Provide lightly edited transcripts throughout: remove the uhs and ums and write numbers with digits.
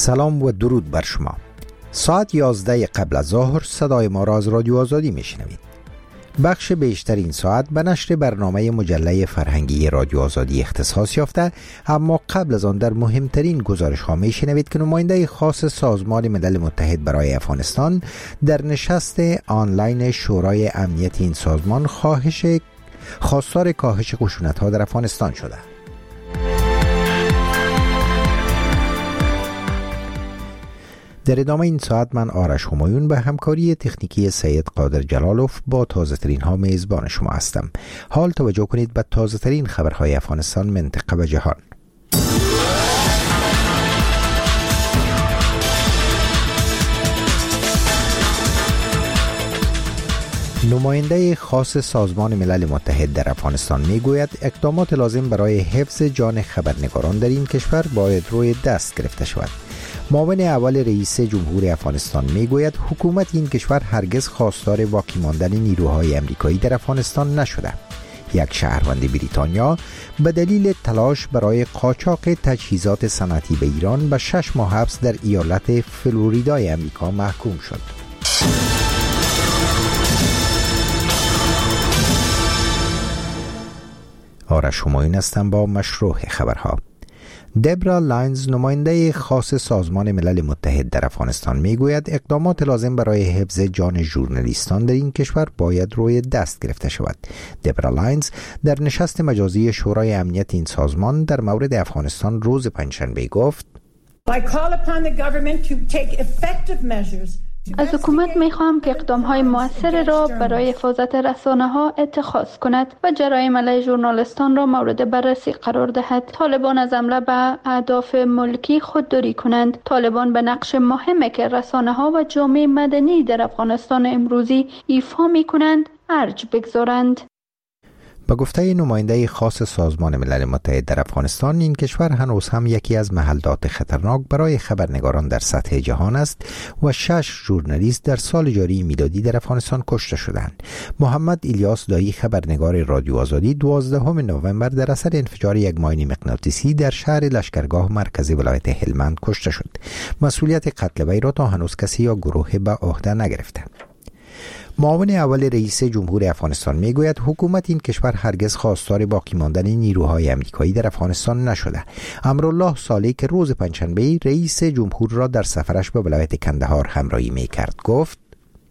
سلام و درود بر شما. ساعت 11 قبل از ظهر صدای ما را از رادیو آزادی میشنوید. بخش بیشتر این ساعت به نشر برنامه مجله فرهنگی رادیو آزادی اختصاص یافته، اما قبل از آن در مهمترین گزارش ها میشنوید که نماینده خاص سازمان ملل متحد برای افغانستان در نشست آنلاین شورای امنیت این سازمان خواستار کاهش خشونت ها در افغانستان شده. در ادامه این ساعت من آرش همایون به همکاری تکنیکی سید قادر جلالوف با تازه ترین ها میزبان شما هستم. حال توجه کنید به تازه ترین خبرهای افغانستان، منطقه و جهان. نماینده خاص سازمان ملل متحد در افغانستان میگوید اقدامات لازم برای حفظ جان خبرنگاران در این کشور باید روی دست گرفته شود. معاون اول رئیس جمهور افغانستان میگوید حکومت این کشور هرگز خواستار باقی ماندن نیروهای آمریکایی در افغانستان نشده. یک شهروند بریتانیا به دلیل تلاش برای قاچاق تجهیزات صنعتی به ایران به 6 ماه حبس در ایالت فلوریدای آمریکا محکوم شد. آرش همایون هستم با مشروع خبرها. دبرا لاینز، نماینده خاص سازمان ملل متحد در افغانستان میگوید اقدامات لازم برای حفظ جان ژورنالیستان در این کشور باید روی دست گرفته شود. دبرا لاینز در نشست مجازی شورای امنیت این سازمان در مورد افغانستان روز پنجشنبه گفت: از حکومت میخواهم که اقدامهای مؤثر را برای حفاظت رسانه‌ها اتخاذ کند و جرایم علیه ژورنالیستان را مورد بررسی قرار دهد. طالبان از حمله به اهداف ملکی خودداری کنند. طالبان به نقش مهمی که رسانه‌ها و جامعه مدنی در افغانستان امروزی ایفا می‌کنند ارج بگذارند. به گفته نماینده خاص سازمان ملل متحد در افغانستان، این کشور هنوز هم یکی از محلات خطرناک برای خبرنگاران در سطح جهان است و 6 ژورنالیست در سال جاری میلادی در افغانستان کشته شدند. محمد الیاس دایی، خبرنگار رادیو آزادی، 12 نوامبر در اثر انفجار یک ماین مغناطیسی در شهر لشکرگاه مرکزی ولایت هلمند کشته شد. مسئولیت قتل وی را تا هنوز کسی یا گروه به عهده نگرفته. معاون اول رئیس جمهور افغانستان میگوید حکومت این کشور هرگز خواستار باقی ماندن نیروهای آمریکایی در افغانستان نشده. امرالله صالح که روز پنجشنبه رئیس جمهور را در سفرش به ولایت کندهار همراهی میکرد گفت: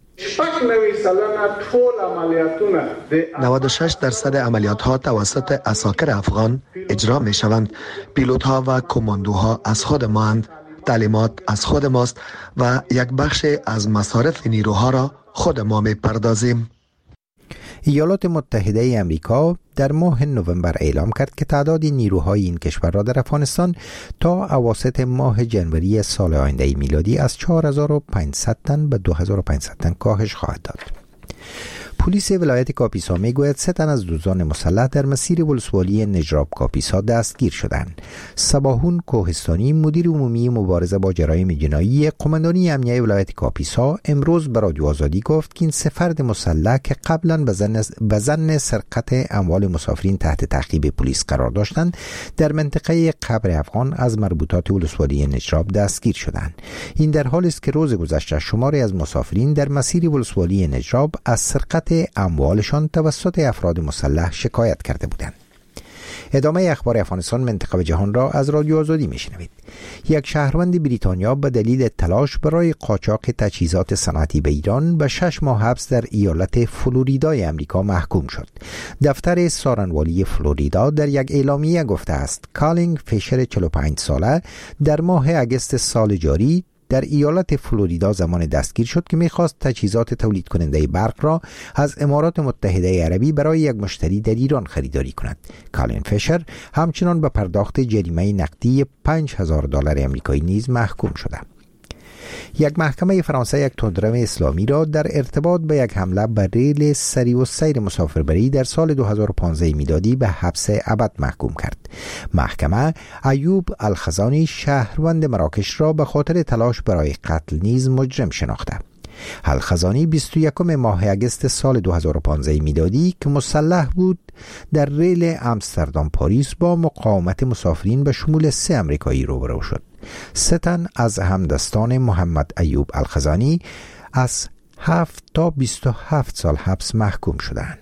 96% عملیات ها توسط عساکر افغان اجرا می شوند. پیلوت ها و کماندوها از خود ما اند. تعلیمات از خود ماست و یک بخش از مصارف نیروها را خود ما می پردازیم. ایالات متحده آمریکا در ماه نوامبر اعلام کرد که تعداد نیروهای این کشور را در افغانستان تا اواسط ماه جنوری سال آینده میلادی از 4500 تن به 2500 تن کاهش خواهد داد. پلیس ولایت کاپیسا میگوید 3 تن از دزدان مسلح در مسیر ولسوالی نجراب کاپیسا دستگیر شدند. صباحون کوهستانی، مدیر عمومی مبارزه با جرایم جنایی قماندانی امنیه ولایت کاپیسا، امروز به رادیو آزادی گفت که این 3 فرد مسلح که قبلا به ظن سرقت اموال مسافرین تحت تعقیب پلیس قرار داشتند، در منطقه قبر افغان از مربوطات ولسوالی نجراب دستگیر شدند. این در حالی است که روز گذشته شماری از مسافرین در مسیر ولسوالی نجراب از سرقت اموالشان توسط افراد مسلح شکایت کرده بودند. ادامه اخبار افغانستان، منطقه و جهان را از رادیو آزادی میشنوید. یک شهروند بریتانیا به دلیل تلاش برای قاچاق تجهیزات صنعتی به ایران به 6 ماه حبس در ایالت فلوریدای آمریکا محکوم شد. دفتر سارنوالی فلوریدا در یک اعلامیه گفته است کالینگ فیشر 45 ساله در ماه اگست سال جاری در ایالت فلوریدا زمان دستگیر شد که می‌خواست تجهیزات تولید کننده برق را از امارات متحده عربی برای یک مشتری در ایران خریداری کند. کالین فیشر همچنان به پرداخت جریمه نقدی $5000 آمریکایی نیز محکوم شده. یک محکمه فرانسه یک تندرو اسلامی را در ارتباط به یک حمله بر ریل سریع السیر مسافربری در سال 2015 میلادی به حبس ابد محکوم کرد. محکمه ایوب الخزانی شهروند مراکش را به خاطر تلاش برای قتل نیز مجرم شناخته. الخزانی 21 ماه اگست سال 2015 میلادی که مسلح بود در ریل امستردام پاریس با مقاومت مسافرین به شمول 3 امریکایی روبرو شد. 3 تن از همدستان محمد ایوب الخزانی از 7 تا 27 سال حبس محکوم شدند.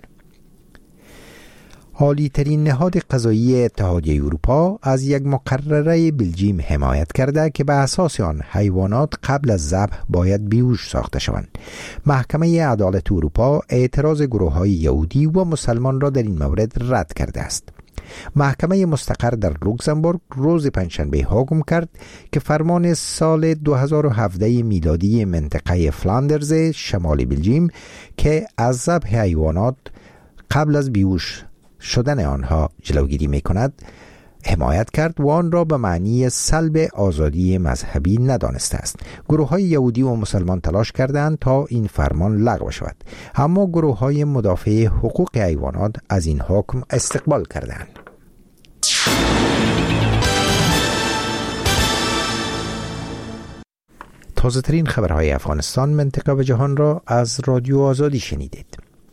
عالی ترین نهاد قضایی اتحادیه اروپا از یک مقرره بلژیم حمایت کرده که به اساس آن حیوانات قبل از ذبح باید بیهوش ساخته شوند. محکمه عدالت اروپا اعتراض گروه‌های یهودی و مسلمان را در این مورد رد کرده است. محکمه مستقر در لوکزامبورگ روز پنجشنبه حکم کرد که فرمان سال 2017 میلادی منطقه فلاندرز شمال بلژیم که از ذبح حیوانات قبل از بیهوش شدن آنها جلوگیری می کند حمایت کرد و آن را به معنی سلب آزادی مذهبی ندانسته است. گروه های یهودی و مسلمان تلاش کردند تا این فرمان لغو شود، اما گروه های مدافع حقوق حیوانات از این حکم استقبال کردند. تازه ترین خبرهای افغانستان، منطقه و جهان را از رادیو آزادی شنیدید.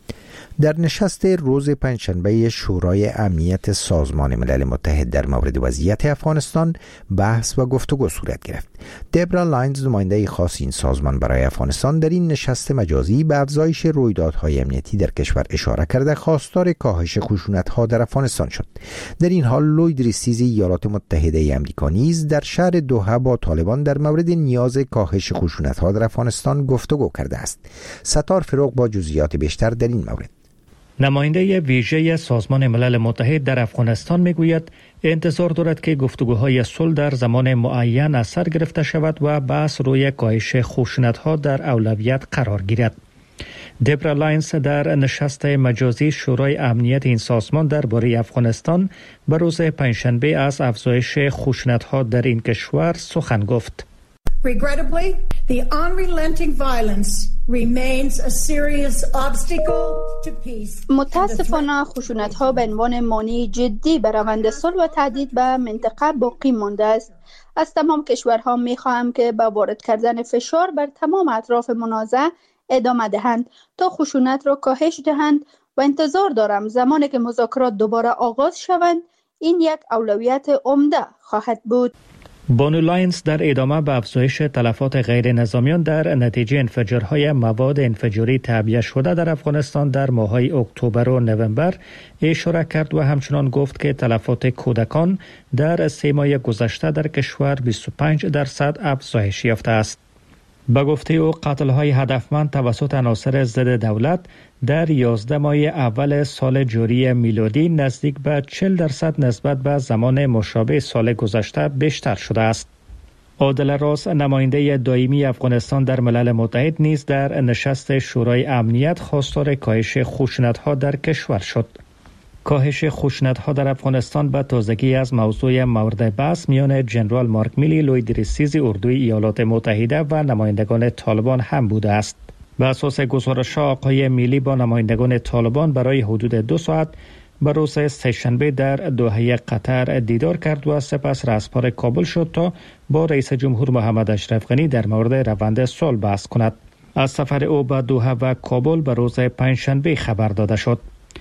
در نشست روز پنجشنبه شورای امنیت سازمان ملل متحد در مورد وضعیت افغانستان بحث و گفتگو صورت گرفت. دبرا لاینز، نماینده خاص این سازمان برای افغانستان، در این نشست مجازی به افزایش رویدادهای امنیتی در کشور اشاره کرده خواستار کاهش خشونت‌ها در افغانستان شد. در این حال لوید ریستیز ایالات متحده آمریکا نیز در شهر دوحه با طالبان در مورد نیاز کاهش خشونت‌ها در افغانستان گفتگو کرده است. ستار فروغ با جزئیات بیشتر در این مورد. نماینده ویژه سازمان ملل متحد در افغانستان میگوید انتظار دارد که گفتگوهای صلح در زمان معین از سر گرفته شود و بحث روی کاهش خشونت‌ها در اولویت قرار گیرد. دبرا لاینز در نشست مجازی شورای امنیت این سازمان درباره افغانستان به روز پنجشنبه از افزایش خشونت‌ها در این کشور سخن گفت. Regrettably, the unrelenting violence remains a serious obstacle to peace. متاسفانه خشونت‌ها به عنوان مانع جدی بر روند صلح و تهدید به منطقه باقی مانده است. از تمام کشورها می‌خواهم که با وارد کردن فشار بر تمام اطراف منازعه ادامه دهند تا خشونت را کاهش دهند و انتظار دارم زمانی که مذاکرات دوباره آغاز شوند این یک اولویت عمده خواهد بود. بانو لاینز در ادامه به افزایش تلفات غیر نظامیان در نتیجه انفجارهای مواد انفجاری تعبیه شده در افغانستان در ماه‌های اکتبر و نوامبر اشاره کرد و همچنان گفت که تلفات کودکان در 3 ماه گذشته در کشور 25% افزایش یافته است. به گفته او قتل‌های هدفمند توسط عناصر ضد دولت در 11 ماه اول سال جاری میلادی نزدیک به 40% نسبت به زمان مشابه سال گذشته بیشتر شده است. عادل راس، نماینده دائمی افغانستان در ملل متحد، نیز در نشست شورای امنیت خواستار کاهش خشونت‌ها در کشور شد. کاهش خشونت‌ها در افغانستان به تازگی از موضوع مورد بحث میان جنرال مارک میلی، لوید ریستیز اردوی ایالات متحده و نمایندگان طالبان هم بوده است. به اساس گزارش آقای میلی با نمایندگان طالبان برای حدود 2 ساعت به روز سه‌شنبه در دوحه قطر دیدار کرد و سپس رسپار کابل شد تا با رئیس جمهور محمد اشرف غنی در مورد روند صلح بحث کند. از سفر او به دوحه و کابل به روز پنجشنبه خبر داده شد.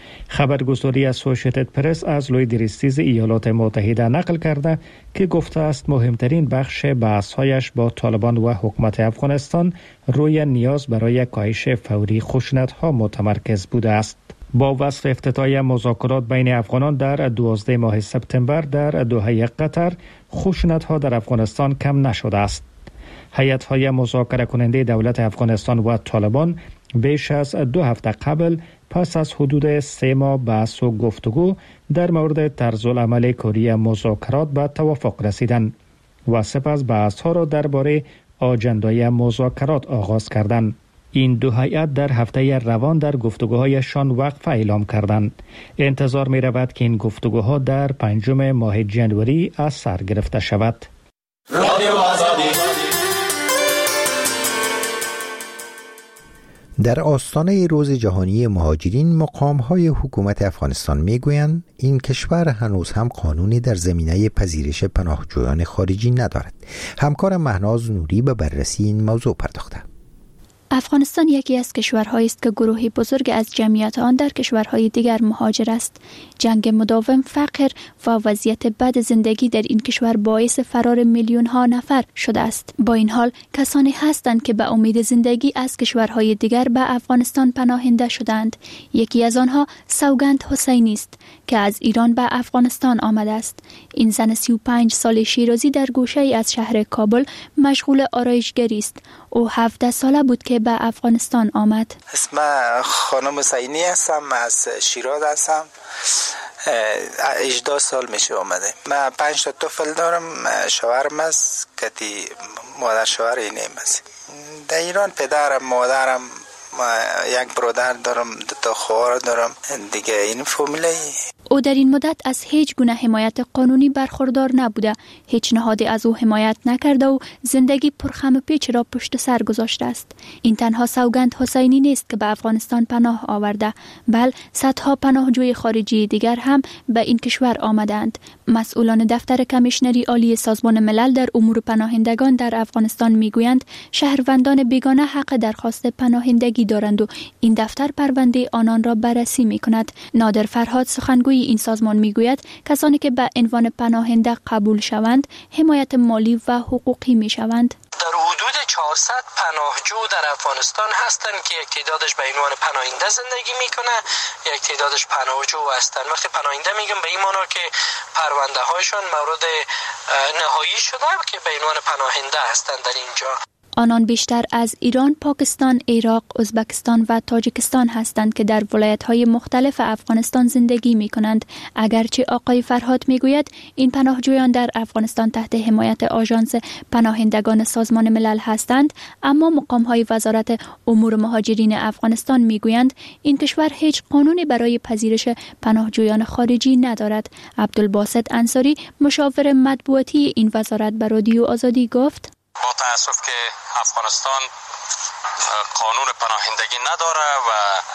خبرگزاری اسوسییتد پرس از لوید ریستیز ایالات متحده نقل کرده که گفته است مهمترین بخش بحث‌هایش با طالبان و حکومت افغانستان روی نیاز برای کاهش فوری خشونت‌ها متمرکز بوده است. با وصف افتتاح مذاکرات بین افغانان در 12 ماه سپتامبر در دوحه قطر، خشونت‌ها در افغانستان کم نشده است. هیئت‌های مذاکره کننده دولت افغانستان و طالبان بیش از 2 هفته قبل پس از حدود 3 ماه بحث و گفتگو در مورد طرزالعمل کلی مذاکرات به توافق رسیدند و سپس بحث‌ها را درباره آجندای مذاکرات آغاز کردند. این دو هیئت در هفته روان در گفتگوهایشان وقفه اعلام کردند. انتظار می رود که این گفتگوها در 5 ماه ژانویه از سر گرفته شود. در آستانه روز جهانی مهاجرین، مقام‌های حکومت افغانستان می‌گویند این کشور هنوز هم قانونی در زمینه پذیرش پناهجویان خارجی ندارد. همکارم مهناز نوری به بررسی این موضوع پرداخته. افغانستان یکی از کشورهایی است که گروهی بزرگ از جمعیت آن در کشورهای دیگر مهاجر است. جنگ مداوم، فقر و وضعیت بد زندگی در این کشور باعث فرار میلیون ها نفر شده است. با این حال کسانی هستند که به امید زندگی از کشورهای دیگر به افغانستان پناهنده شدند. یکی از آنها سوگند حسینی است که از ایران به افغانستان آمده است. این زن 35 ساله شیرازی در گوشه ای از شهر کابل مشغول آرایشگری است. او 17 ساله بود که به افغانستان آمد. اسم خانم حسینی هستم، از شیراز هستم. 18 سال میشه آمده. من 5 تا طفل دارم، شوهرم است که مادر شوهر اینم است. در ایران پدرم، مادرم، یک برادر دارم، 2 تا خواهر دارم دیگه. این فامیلی. او در این مدت از هیچ گونه حمایت قانونی برخوردار نبوده، هیچ نهادی از او حمایت نکرده و زندگی پرخم و پیچ را پشت سر گذاشته است. این تنها سوگند حسینی نیست که به افغانستان پناه آورده، بل صدها پناهجوی خارجی دیگر هم به این کشور آمدند. مسئولان دفتر کمیشنری عالی سازمان ملل در امور پناهندگان در افغانستان میگویند شهروندان بیگانه حق درخواست پناهندگی دارند و این دفتر پرونده آنان را بررسی میکند. نادر فرهاد سخنگوی این سازمان میگوید کسانی که به عنوان پناهنده قبول شوند حمایت مالی و حقوقی میشوند. در حدود 400 پناهجو در افغانستان هستند که یک تعدادش به عنوان پناهنده زندگی میکنه، یک تعدادش پناهجو هستند. وقتی پناهنده میگم به این معنی که پرونده هایشان مورد نهایی شده که به عنوان پناهنده هستند در اینجا. آنان بیشتر از ایران، پاکستان، عراق، ازبکستان و تاجیکستان هستند که در ولایت‌های مختلف افغانستان زندگی می‌کنند. اگرچه آقای فرهاد می‌گوید این پناهجویان در افغانستان تحت حمایت آژانس پناهندگان سازمان ملل هستند، اما مقام‌های وزارت امور مهاجرین افغانستان می‌گویند این کشور هیچ قانونی برای پذیرش پناهجویان خارجی ندارد. عبدالباسط انصاری، مشاور مطبوعاتی این وزارت، به رادیو آزادی گفت: با تأسف که افغانستان قانون پناهندگی نداره و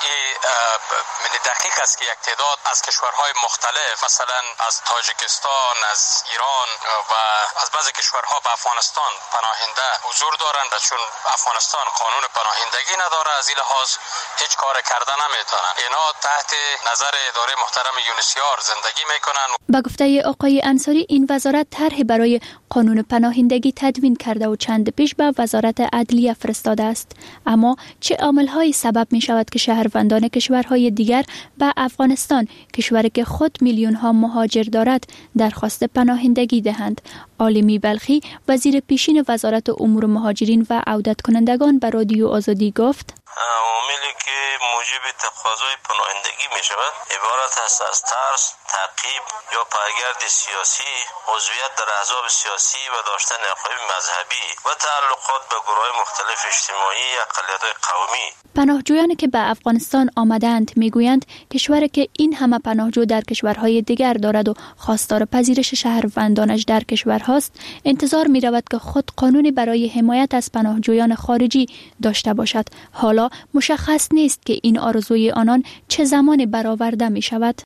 این دقیق است که یک تعداد از کشورهای مختلف، مثلا از تاجیکستان، از ایران و از بعضی کشورها به افغانستان پناهنده حضور دارند، چون افغانستان قانون پناهندگی نداره از این لحاظ هیچ کار کرده نمیتونن. اینا تحت نظر اداره محترم یونسیار زندگی میکنن. با گفته آقای انصاری این وزارت طرحی برای قانون پناهندگی تدوین کرده و چند پیش به وزارت عدلیه فرستاده است. اما چه عامل‌هایی سبب می شود که شهروندان کشورهای دیگر به افغانستان، کشوری که خود میلیون‌ها مهاجر دارد، درخواست پناهندگی دهند؟ عالمی بلخی، وزیر پیشین وزارت امور مهاجرین و عودت کنندگان، به رادیو آزادی گفت: عاملی که موجب تقاضای پناهندگی می شود عبارت است از ترس، تعقیب یا پایگرد سیاسی، عضویت در احزاب سیاسی و داشتن عقاید مذهبی و تعلقات به گروه‌های مختلف اجتماعی یا اقلیت‌های قومی. پناهجویانی که به افغانستان آمدند میگویند کشوری که این همه پناهجو در کشورهای دیگر دارد و خواستار پذیرش شهروندانش در کشورهاست، انتظار می رود که خود قانونی برای حمایت از پناهجویان خارجی داشته باشد. حالا مشخص نیست که این آرزوی آنان چه زمانی برآورده می شود.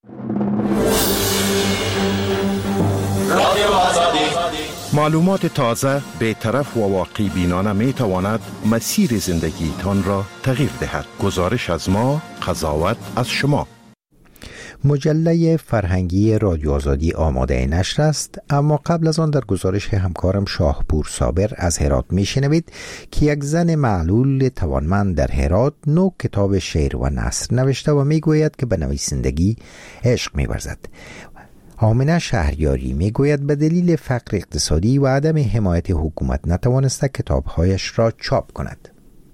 معلومات تازه، بی‌طرف و واقع بینانه می تواند مسیر زندگیتان را تغییر دهد. گزارش از ما، قضاوت از شما. مجله فرهنگی رادیو آزادی آماده نشر است، اما قبل از آن در گزارش همکارم شاهپور صابر از هرات میشنوید که یک زن معلول توانمند در هرات 9 کتاب شعر و نثر نوشته و میگوید که به نویسندگی عشق می‌ورزد. آمنه شهریاری میگوید به دلیل فقر اقتصادی و عدم حمایت حکومت نتوانسته کتابهایش را چاپ کند.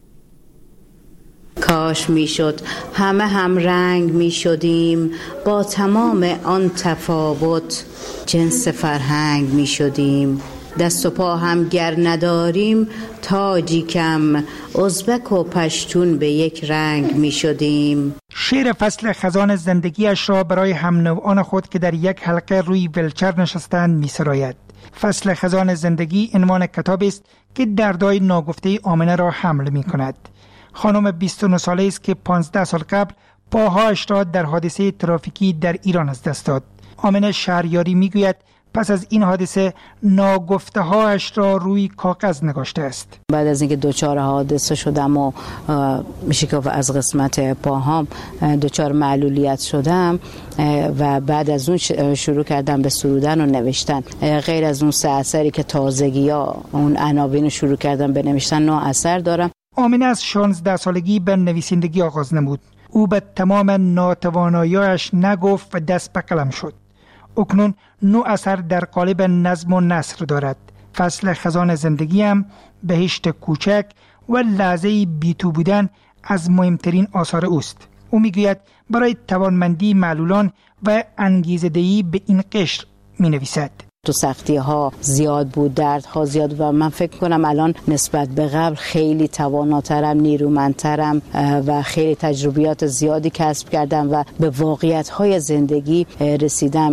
کاش میشد همه هم رنگ میشدیم، با تمام آن تفاوت جنس فرهنگ میشدیم. دست و پا هم گر نداریم تاجی کم، ازبک و پشتون به یک رنگ میشدیم. شعر فصل خزان زندگیش را برای هم نوعان خود که در یک حلقه روی ولچر نشستند میسراید. فصل خزان زندگی عنوان کتابی است که دردهای ناگفته آمنه را حمل می کند. خانم 29 ساله است که 15 سال قبل پاهایش را در حادثه ترافیکی در ایران از دست داد. آمنه شهریاری میگوید پس از این حادثه ناگفته هایش را روی کاغذ نگاشته است. بعد از اینکه دچار حادثه شدم و میشه که از قسمت پاهام دچار معلولیت شدم و بعد از اون شروع کردم به سرودن و نوشتن. غیر از اون 3 اثری که تازگی‌ها اون عناوین شروع کردم به نوشتن 9 اثر دارم. آمنه از 16 سالگی به نویسندگی آغاز نمود. او به تمام ناتوانایی‌اش نگفت و دست به قلم شد. اکنون 9 اثر در قالب نظم و نثر دارد. فصل خزان زندگیم، بهشت کوچک و لحظه بی تو بودن از مهمترین آثار اوست. او میگوید برای توانمندی معلولان و انگیزه‌دهی به این قشر می نویسد. تو سختی ها زیاد بود، درد ها زیاد و من فکر کنم الان نسبت به قبل خیلی تواناترم، نیرومندترم و خیلی تجربیات زیادی کسب کردم و به واقعیت های زندگی رسیدم.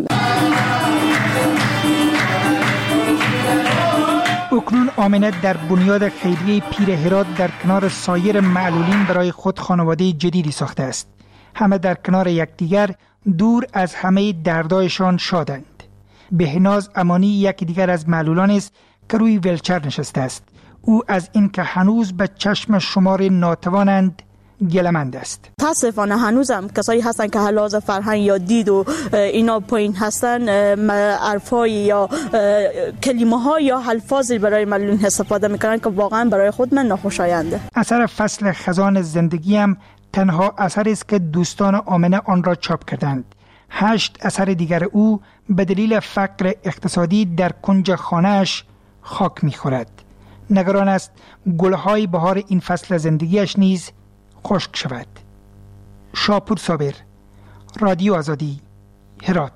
اکنون آمنه در بنیاد خیریه پیر هرات در کنار سایر معلولین برای خود خانواده جدیدی ساخته است. همه در کنار یکدیگر دور از همه دردایشان شادند. بهناز امانی یکی دیگر از معلولان است که روی ویلچر نشسته است. او از این که هنوز به چشم شمار ناتوانند گلمند است. متاسفانه هنوزم کسایی هستن که لحاظ فرهنگ یا دید و اینا پایین هستن، حرفای یا کلمه ها یا الفاظی برای معلولین استفاده میکنن که واقعا برای خود من ناخوشاینده. اثر فصل خزان زندگیم تنها اثری است که دوستان آمنه آن را چاپ کردند. 8 اثر دیگر او به دلیل فقر اقتصادی در کنج خانه‌اش خاک می‌خورد. نگران است گل‌های بهار این فصل زندگیش نیز خشک شود. شاپور صابر، رادیو آزادی، هرات.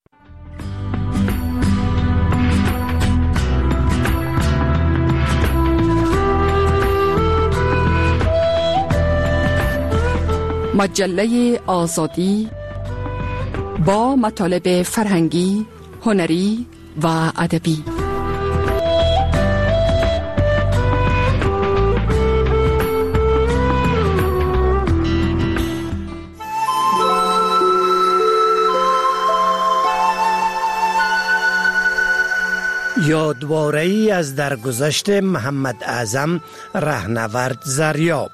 مجله آزادی با مطالب فرهنگی، هنری و ادبی. یادواره‌ای از درگذشت محمد اعظم رهنورد زریاب.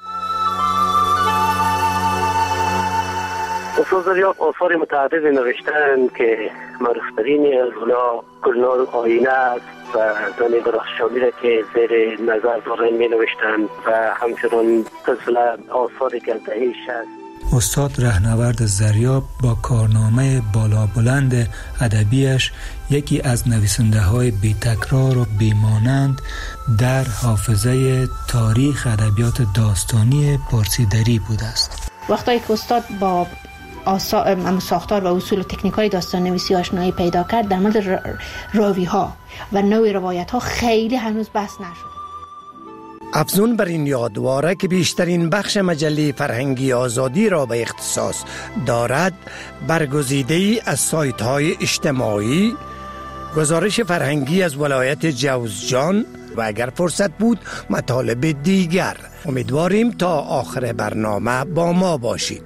استاد زریاب آثار متعددی نوشتند که معروفترین از اونا گلنار آینه است و زن درخشانی را که زیر نظر دارن می نوشتند و همچنان قسل آثاری که از دهه 60. استاد رهنورد زریاب با کارنامه بالا بلند ادبیش یکی از نویسنده های بی تکرار و بیمانند در حافظه تاریخ ادبیات داستانی پارسی دری بوده است. وقتی که استاد با ساختار و اصول و تکنیک‌های داستان نویسی آشنایی پیدا کرد، در مورد راوی‌ها و نوع روایت‌ها خیلی هنوز بحث نشد. افزون بر این یادواره که بیشترین بخش مجله فرهنگی آزادی را به اختصاص دارد، برگزیده‌ای از سایت‌های اجتماعی، گزارش فرهنگی از ولایت جوزجان و اگر فرصت بود مطالب دیگر. امیدواریم تا آخر برنامه با ما باشید.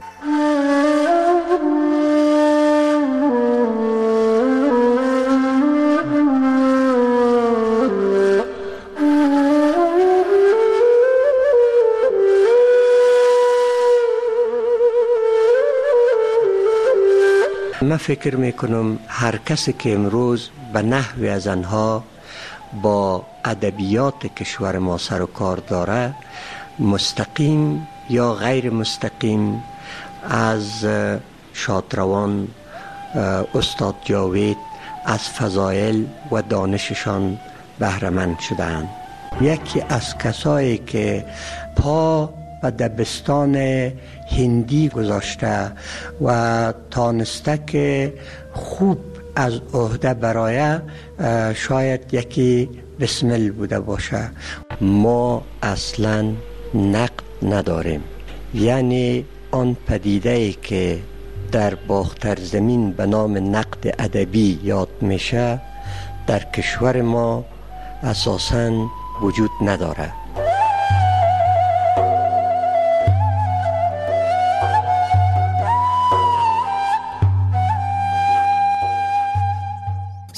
من فکر میکنم هر کسی که امروز به نحوی از آنها با ادبیات کشور ما سر و کار داره، مستقیم یا غیر مستقیم از شادروان استاد جاوید از فضایل و دانششان بهره‌مند شدند. یکی از کسایی که پا و دبستان هندی گذاشته و تانسته که خوب از عهده برای شاید یکی بسمل بوده باشه. ما اصلا نقد نداریم، یعنی آن پدیده‌ای که در باختر زمین به نام نقد ادبی یاد میشه در کشور ما اساساً وجود نداره.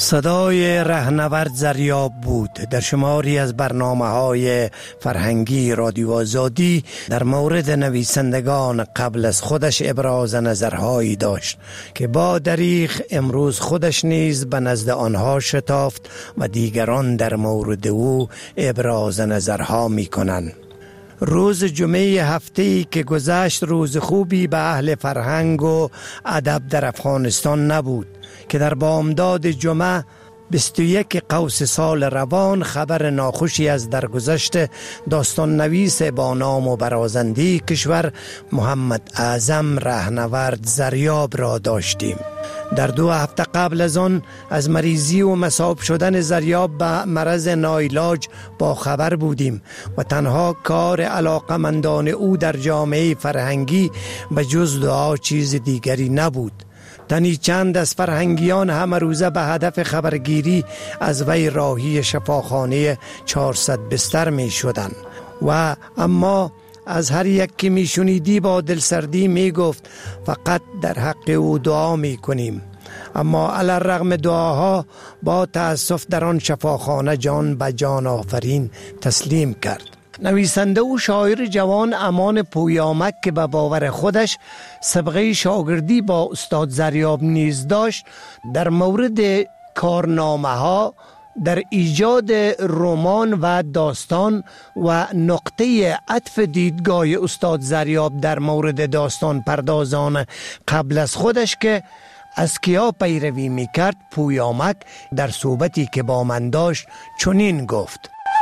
صدای رهنورد زریاب بود در شماری از برنامه‌های فرهنگی رادیو آزادی در مورد نویسندگان قبل از خودش ابراز نظرهایی داشت که با دریغ امروز خودش نیز به نزد آنها شتافت و دیگران در مورد او ابراز نظرها می‌کنند. روز جمعه هفته‌ای که گذشت روز خوبی به اهل فرهنگ و ادب در افغانستان نبود که در بامداد جمعه 21 قوس سال روان خبر ناخوشی از درگذشت داستان نویس با نام و برازنده کشور محمد اعظم رهنورد زریاب را داشتیم. در 2 هفته قبل از آن از مریضی و مصاب شدن زریاب به مرض ناعلاج با خبر بودیم و تنها کار علاقمندان او در جامعه فرهنگی به جز دعا چیز دیگری نبود. تنی چند از فرهنگیان همه روزه به هدف خبرگیری از وی راهی شفاخانه 400 بستر می شدن و اما از هر یک که می شنیدی با دلسردی می گفت فقط در حق او دعا می کنیم. اما علی الرغم دعاها با تأسف در آن شفاخانه جان به جان آفرین تسلیم کرد. نویسنده و شاعر جوان امان پویامک که به باور خودش سابقه شاگردی با استاد زریاب نیز داشت در مورد کارنامه ها در ایجاد رمان و داستان و نقطه عطف دیدگاه استاد زریاب در مورد داستان پردازان قبل از خودش که از کیا پیروی میکرد پویامک در صحبتی که با من داشت چنین گفت: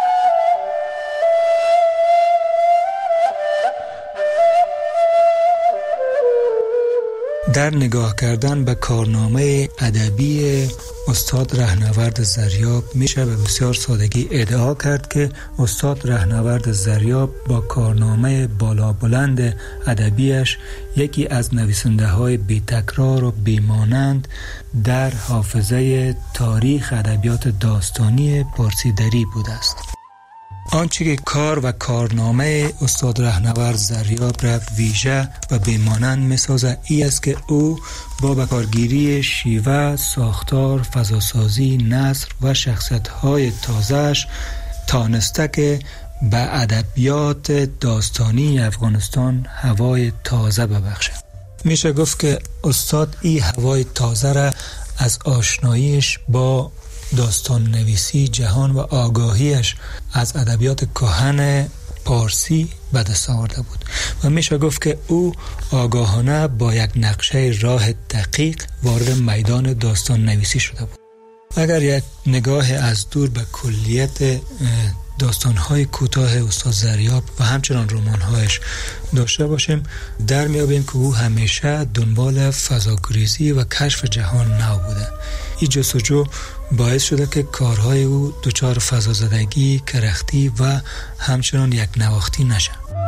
در نگاه کردن به کارنامه ادبی استاد رهنورد زریاب میشه به بسیار سادگی ادعا کرد که استاد رهنورد زریاب با کارنامه بالا بلند ادبیش یکی از نویسنده های بی تکرار و بیمانند در حافظه تاریخ ادبیات داستانی پارسی دری بوده است. آنچه که کار و کارنامه استاد رهنورد زریاب را ویژه و بیمانند می‌سازد ای است که او با بکارگیری شیوه، ساختار، فضاسازی، نثر و شخصیت‌های تازه‌اش تانسته که به ادبیات داستانی افغانستان هوای تازه ببخشد. میشه گفت که استاد این هوای تازه را از آشناییش با داستان نویسی جهان و آگاهیش از ادبیات کهن پارسی به دست آورده بود و میشه گفت که او آگاهانه با یک نقشه راه دقیق وارد میدان داستان نویسی شده بود. اگر یک نگاه از دور به کلیت داستان‌های کوتاه استاد زریاب و همچنان رمان‌هایش داشته باشیم در میابیم که او همیشه دنبال فضاگریزی و کشف جهان نو بوده. این جستجو باعث شده که کارهای او دچار فضازدگی، کرختی و همچنان یک نواختی نشه.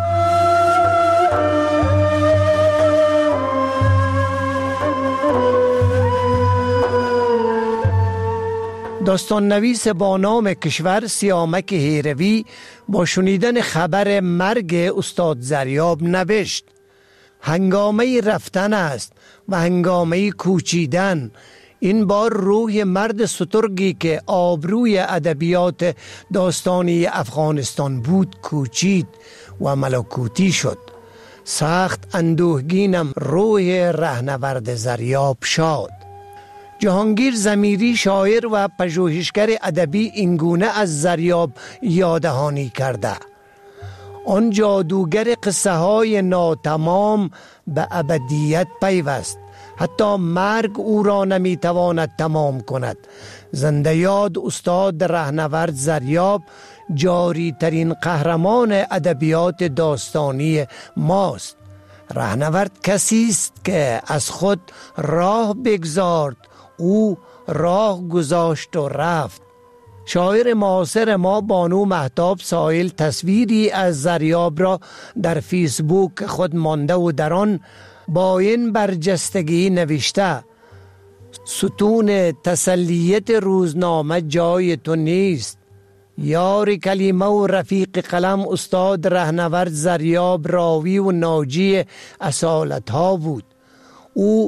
داستان نویس با نام کشور سیامک هیروی با شنیدن خبر مرگ استاد زریاب نوشت: هنگامه رفتن است و هنگامه کوچیدن. این بار روح مرد سترگی که آبروی ادبیات داستانی افغانستان بود کوچید و ملکوتی شد. سخت اندوهگینم روح رهنورد زریاب شاد. جهانگیر زمیری شاعر و پژوهشگر ادبی اینگونه از زریاب یاددهانی کرده: آن جادوگر قصه های ناتمام به ابدیت پیوست، حتی مرگ او را نمیتواند تمام کند. زنده یاد استاد رهنورد زریاب جاری ترین قهرمان ادبیات داستانی ماست. رهنورد کسی است که از خود راه بگذارد، او راه گذاشت و رفت. شاعر معاصر ما بانو مهتاب سائل تصویری از زریاب را در فیسبوک خود مانده و در آن با این برجستگی نوشته: ستون تسلیت روزنامه جای تو نیست. یار کلمه و رفیق قلم استاد رهنورد زریاب راوی و ناجی اصالت ها بود. او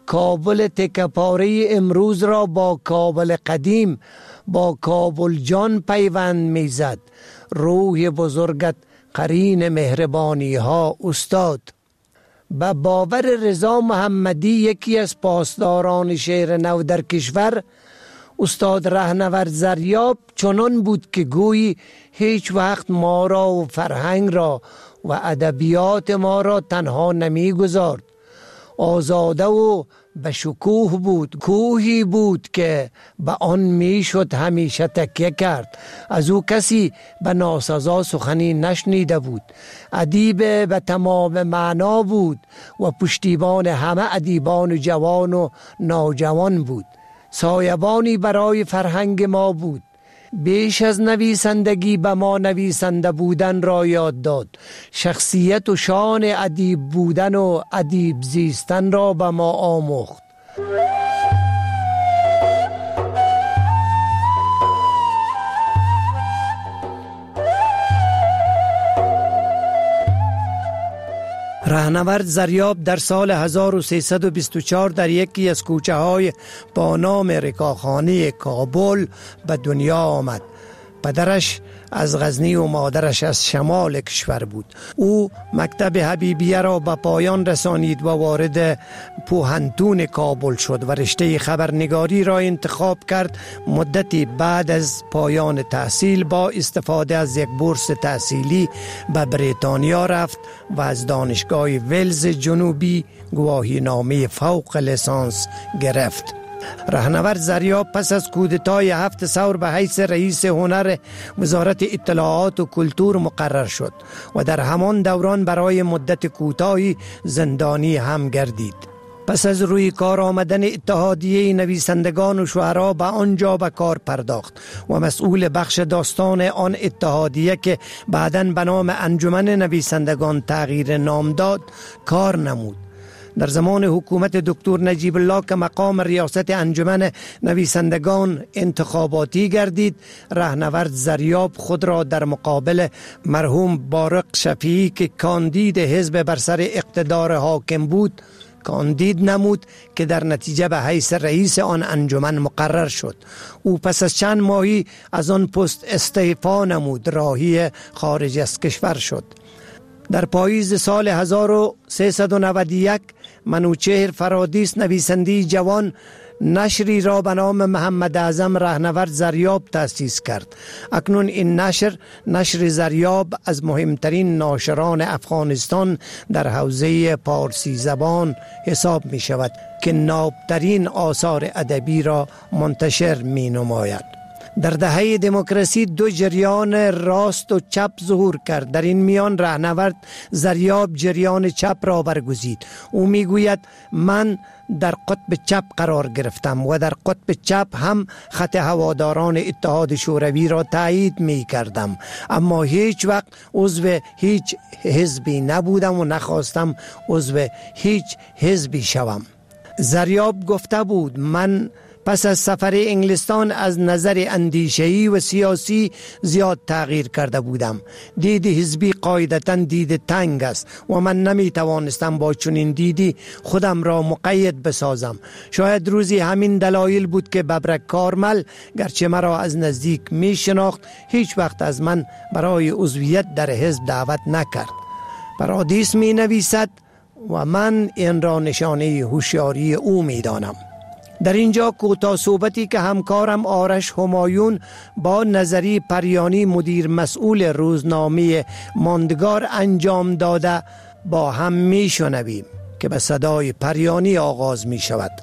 کابل تکپاره امروز را با کابل قدیم، با کابل جان پیوند میزد. روح بزرگت قرین مهربانی ها استاد. به باور رضا محمدی، یکی از پاسداران شعر نو در کشور، استاد رهنورد زریاب چنان بود که گویی هیچ وقت ما را و فرهنگ را و ادبیات ما را تنها نمی گذارد. آزاده و به شکوه بود، کوهی بود که به آن می شد همیشه تکیه کرد. از او کسی به ناسزا سخنی نشنیده بود. ادیب به تمام معنا بود و پشتیبان همه ادیبان جوان و نوجوان بود. سایبانی برای فرهنگ ما بود. بیش از نویسندگی به ما نویسنده بودن را یاد داد. شخصیت و شان ادیب بودن و ادیب زیستن را به ما آموخت. رهنورد زریاب در سال 1324 در یکی از کوچه های با نام رکاخانه کابل به دنیا آمد. پدرش از غزنی و مادرش از شمال کشور بود. او مکتب حبیبیه را به پایان رسانید و وارد پوهنتون کابل شد و رشته خبرنگاری را انتخاب کرد. مدتی بعد از پایان تحصیل با استفاده از یک بورس تحصیلی به بریتانیا رفت و از دانشگاه ولز جنوبی گواهی نامه فوق لیسانس گرفت. رهنورد زریاب پس از کودتای 7 ثور به حیث رئیس هنر وزارت اطلاعات و کلتور مقرر شد و در همان دوران برای مدت کوتاهی زندانی هم گردید. پس از روی کار آمدن اتحادیه نویسندگان و شعرا به آنجا به کار پرداخت و مسئول بخش داستان آن اتحادیه که بعداً به نام انجمن نویسندگان تغییر نام داد کار نمود. در زمان حکومت دکتر نجیب الله که مقام ریاست انجمن نویسندگان انتخاباتی گردید، رهنورد زریاب خود را در مقابل مرحوم بارق شفیعی که کاندید حزب بر سر اقتدار حاکم بود کاندید نمود که در نتیجه به حیث رئیس آن انجمن مقرر شد. او پس از چند ماهی از آن پست استعفا نمود، راهی خارج از کشور شد. در پاییز سال 1391 منوچهر فرادیس نویسنده جوان نشری را به نام محمد اعظم رهنورد زریاب تأسیس کرد. اکنون این نشر زریاب از مهمترین ناشران افغانستان در حوزه پارسی زبان حساب می شود که نابترین آثار ادبی را منتشر می نماید. در دهه دموکراسی 2 جریان راست و چپ ظهور کرد. در این میان رهنورد زریاب جریان چپ را برگزید. او میگوید من در قطب چپ قرار گرفتم و در قطب چپ هم خط هواداران اتحاد شوروی را تایید می کردم، اما هیچ وقت عضو هیچ حزبی نبودم و نخواستم عضو هیچ حزبی شوم. زریاب گفته بود من پس از سفر انگلستان از نظر اندیشه‌ای و سیاسی زیاد تغییر کرده بودم. دید حزبی قاعدتاً دید تنگ است و من نمی توانستم با چنین دیدی خودم را مقید بسازم. شاید روزی همین دلایل بود که ببرک کارمل گرچه مرا از نزدیک می شناخت هیچ وقت از من برای عضویت در حزب دعوت نکرد. پرادیس می نویسد و من این را نشانه هوشیاری او می دانم. در اینجا کوتاه صحبتی که همکارم آرش همایون با نظری پریانی مدیر مسئول روزنامه ماندگار انجام داده با هم می شنویم که به صدای پریانی آغاز می شود.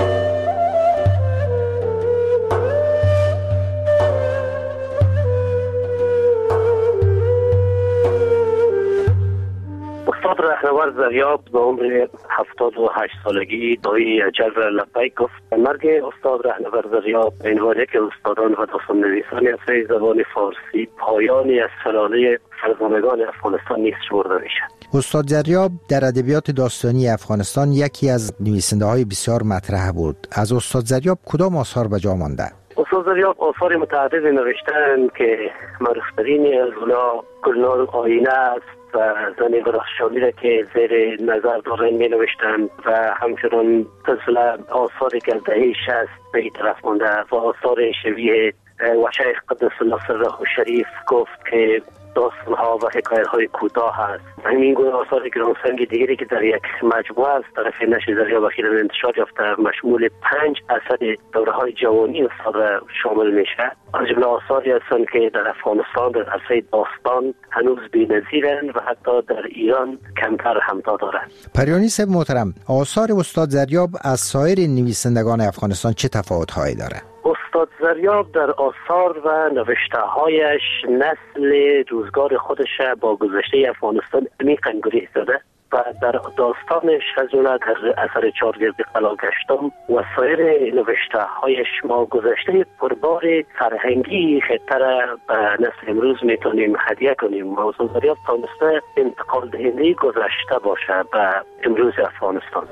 رهنورد زریاب به عمر 78 سالگی دایی اجل را لبیک گفت. مرگ استاد رهنورد زریاب به عنوان یک استادان و داستان نویسان اصلی زبان فارسی پایانی از سلاله فرزانگان افغانستان نیست شمرده میشد. استاد زریاب در ادبیات داستانی افغانستان یکی از نویسنده های بسیار مطرح بود. از استاد زریاب کدام آثار به جا مانده؟ استاد زریاب آثار متعدد نوشتن که معروفترین از اونا گلنار آینه است و زن درخشانی را که زیر نظر دارن می نوشتن و همچنان سلسله آثاری که از دهه 60 به این طرف مانده و آثار شبیه و شیخ قدس الله سره شریف گفت که داستان‌ها و حکایت‌های کوتاه است. همین گونه آثار گرانسنگ دیگری که در یک مجموعه از طرف نشر زریاب اخیراً انتشار یافته مشمول 5 اثر دوره‌های جوانی استاد شامل میشه. از جمله آثاری هستند که در افغانستان در عرصه داستان هنوز بی‌نظیرند و حتی در ایران کمتر همتا دارند. پریانی صاحب محترم، آثار استاد زریاب از سایر نویسندگان افغانستان چه تفاوت‌هایی داره؟ استاد زریاب در آثار و نوشته‌هایش نسل روزگار خودش با گذشته افغانستان عمیقاً گریه زده و در داستانش از جمله در اثر چارگرد قلاگشتم و سایر نوشته‌هایش ما گذشته پربار فرهنگی خطه را به نسل امروز میتونیم هدیه کنیم و استاد زریاب تانسته انتقال دهنده گذشته باشه به امروز افغانستان.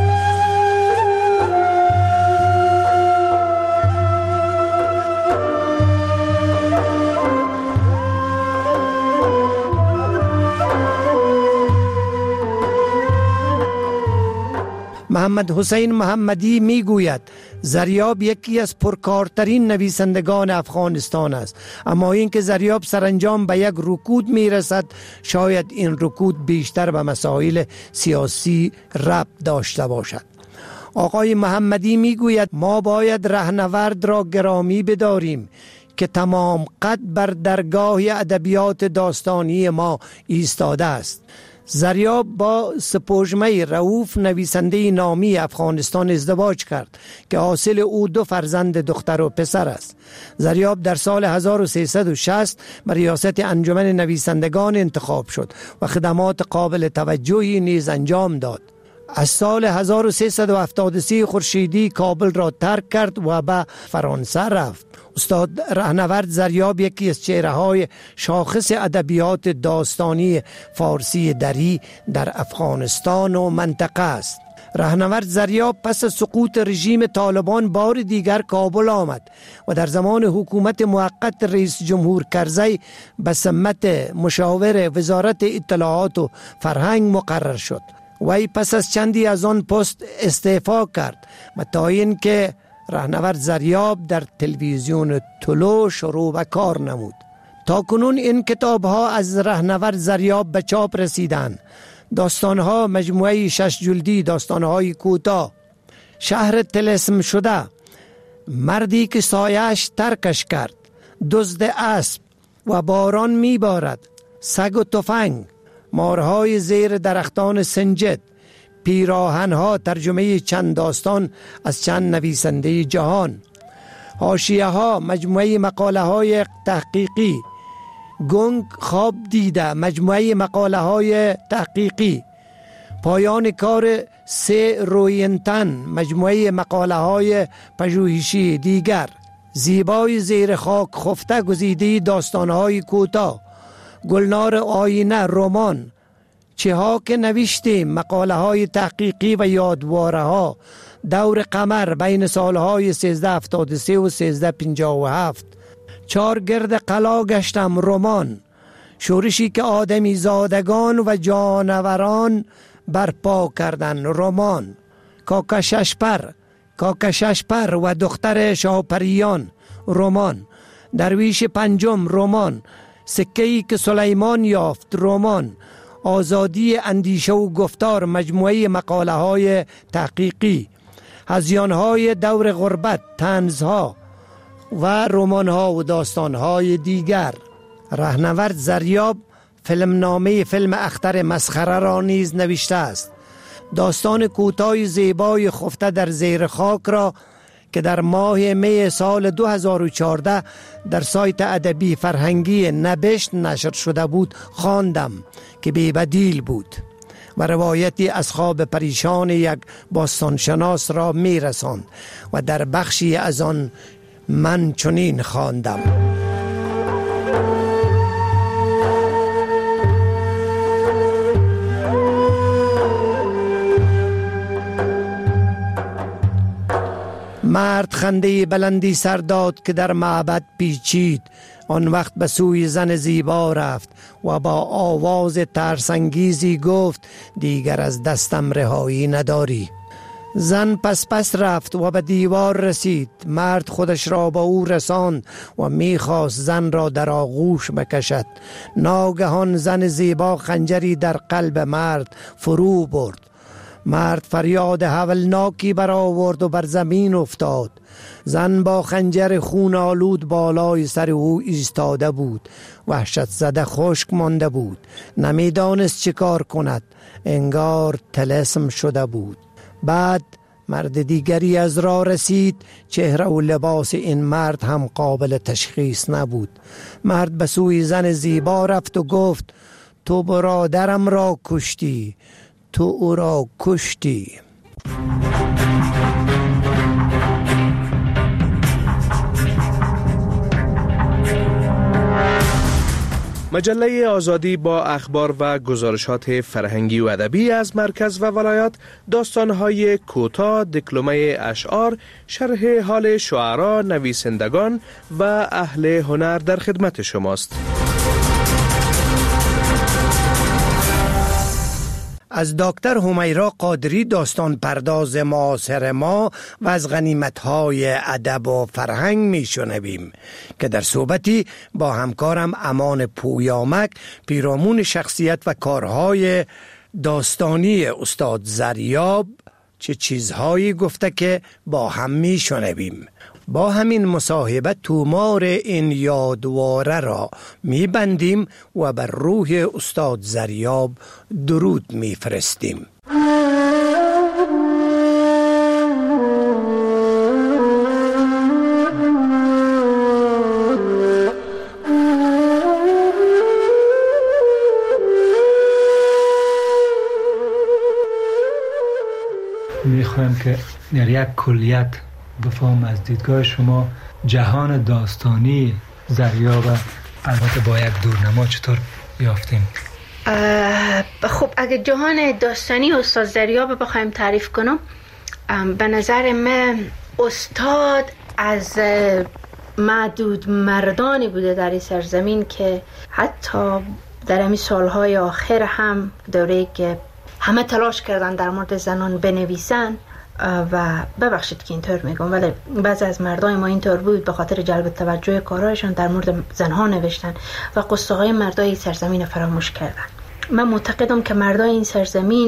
محمد حسین محمدی می گوید زریاب یکی از پرکارترین نویسندگان افغانستان است، اما اینکه زریاب سرانجام به یک رکود می رسد شاید این رکود بیشتر به مسائل سیاسی ربط داشته باشد. آقای محمدی می گوید ما باید رهنورد را گرامی بداریم که تمام قد بر درگاه ادبیات داستانی ما ایستاده است. زریاب با سپوږمۍ رؤوف نویسنده نامی افغانستان ازدواج کرد که حاصل او 2 فرزند دختر و پسر است. زریاب در سال 1360 به ریاست انجمن نویسندگان انتخاب شد و خدمات قابل توجهی نیز انجام داد. از سال 1373 خورشیدی کابل را ترک کرد و به فرانسه رفت. استاد رهنورد زریاب یکی از چهره‌های شاخص ادبیات داستانی فارسی دری در افغانستان و منطقه است. رهنورد زریاب پس از سقوط رژیم طالبان بار دیگر کابل آمد و در زمان حکومت موقت رئیس جمهور کرزی به سمت مشاور وزارت اطلاعات و فرهنگ مقرر شد. وی پس از چندی از آن پست استعفا کرد و تا اینکه رهنورد زریاب در تلویزیون طلوع شروع به کار نمود. تا کنون این کتاب ها از رهنورد زریاب به چاپ رسیدند. داستان ها مجموعه 6 جلدی، داستان های کوتاه، شهر طلسم شده، مردی که سایش ترکش کرد، دزد اسب و باران میبارد، سگ و تفنگ، مارهای زیر درختان سنجد، پیراهنها، ترجمه چند داستان از چند نویسنده جهان، حاشیه ها، مجموعه مقاله های تحقیقی، گنگ خواب دیده، مجموعه مقاله های تحقیقی، پایان کار 3 روینتن، مجموعه مقاله های پژوهشی دیگر، زیبای زیر خاک خفته، گزیده داستان های کوتاه، گلنار آینه، رمان، چه ها که نوشتیم، مقاله های تحقیقی و یادواره ها، دور قمر بین سالهای 1373 و 1357، چارگرد قلا گشتم، رمان، شورشی که آدمی زادگان و جانوران برپا کردن، رمان، کاکششپر و دختر شاپریان، رمان، درویش پنجم، رمان، سکه‌ای که سلیمان یافت، رمان، آزادی اندیشه و گفتار، مجموعه مقاله های تحقیقی، هذیان‌های دور غربت، طنزها و رمان‌ها و داستان‌های دیگر. رهنورد زریاب فیلمنامه فیلم اختر مسخره را نیز نوشته است. داستان کوتاه زیبای خفته در زیر خاک را که در ماه می سال 2014 در سایت ادبی فرهنگی نبشت نشر شده بود خواندم که بی‌بدیل بود و روایتی از خواب پریشان یک باستانشناس را می رساند و در بخشی از آن من چنین خواندم: مرد خنده بلندی سر داد که در معبد پیچید. آن وقت به سوی زن زیبا رفت و با آواز ترسانگیزی گفت دیگر از دستم رهایی نداری. زن پس رفت و به دیوار رسید. مرد خودش را با او رساند و میخواست زن را در آغوش بکشد. ناگهان زن زیبا خنجری در قلب مرد فرو برد. مرد فریاد هولناکی برآورد و بر زمین افتاد. زن با خنجر خون آلود بالای سر او ایستاده بود. وحشت زده خشک مانده بود. نمیدانست چه کار کند. انگار طلسم شده بود. بعد مرد دیگری از راه رسید. چهره و لباس این مرد هم قابل تشخیص نبود. مرد به سوی زن زیبا رفت و گفت تو برادرم را کشتی. تو او را کشتی. مجله آزادی با اخبار و گزارشات فرهنگی و ادبی از مرکز و ولایات، داستان‌های کوتاه، دکلمه اشعار، شرح حال شعرا، نویسندگان و اهل هنر در خدمت شماست. از دکتر همیرا قادری داستان پرداز معاصر ما و از غنیمت‌های ادب و فرهنگ میشنویم که در صحبتی با همکارم امان پویامک پیرامون شخصیت و کارهای داستانی استاد زریاب چه چیزهایی گفته که با هم میشنویم. با همین مصاحبه تومار این یادواره را میبندیم و بر روح استاد زریاب درود میفرستیم. میخوایم که در یک کلیت بفهم از دیدگاه شما جهان داستانی زریاب البته با یک دورنما چطور یافتیم؟ خب اگه جهان داستانی استاد زریاب بخوایم تعریف کنم، به نظر من استاد از معدود مردانی بوده در این سرزمین که حتی در همین سالهای آخر هم دوره‌ای که همه تلاش کردن در مورد زنان بنویسن و ببخشید که اینطور میگم ولی بعضی از مردای ما اینطور بود، به خاطر جلب توجه کارهایشان در مورد زنها نوشتن و قصه های مردای این سرزمین فراموش کردن. من معتقدم که مردای این سرزمین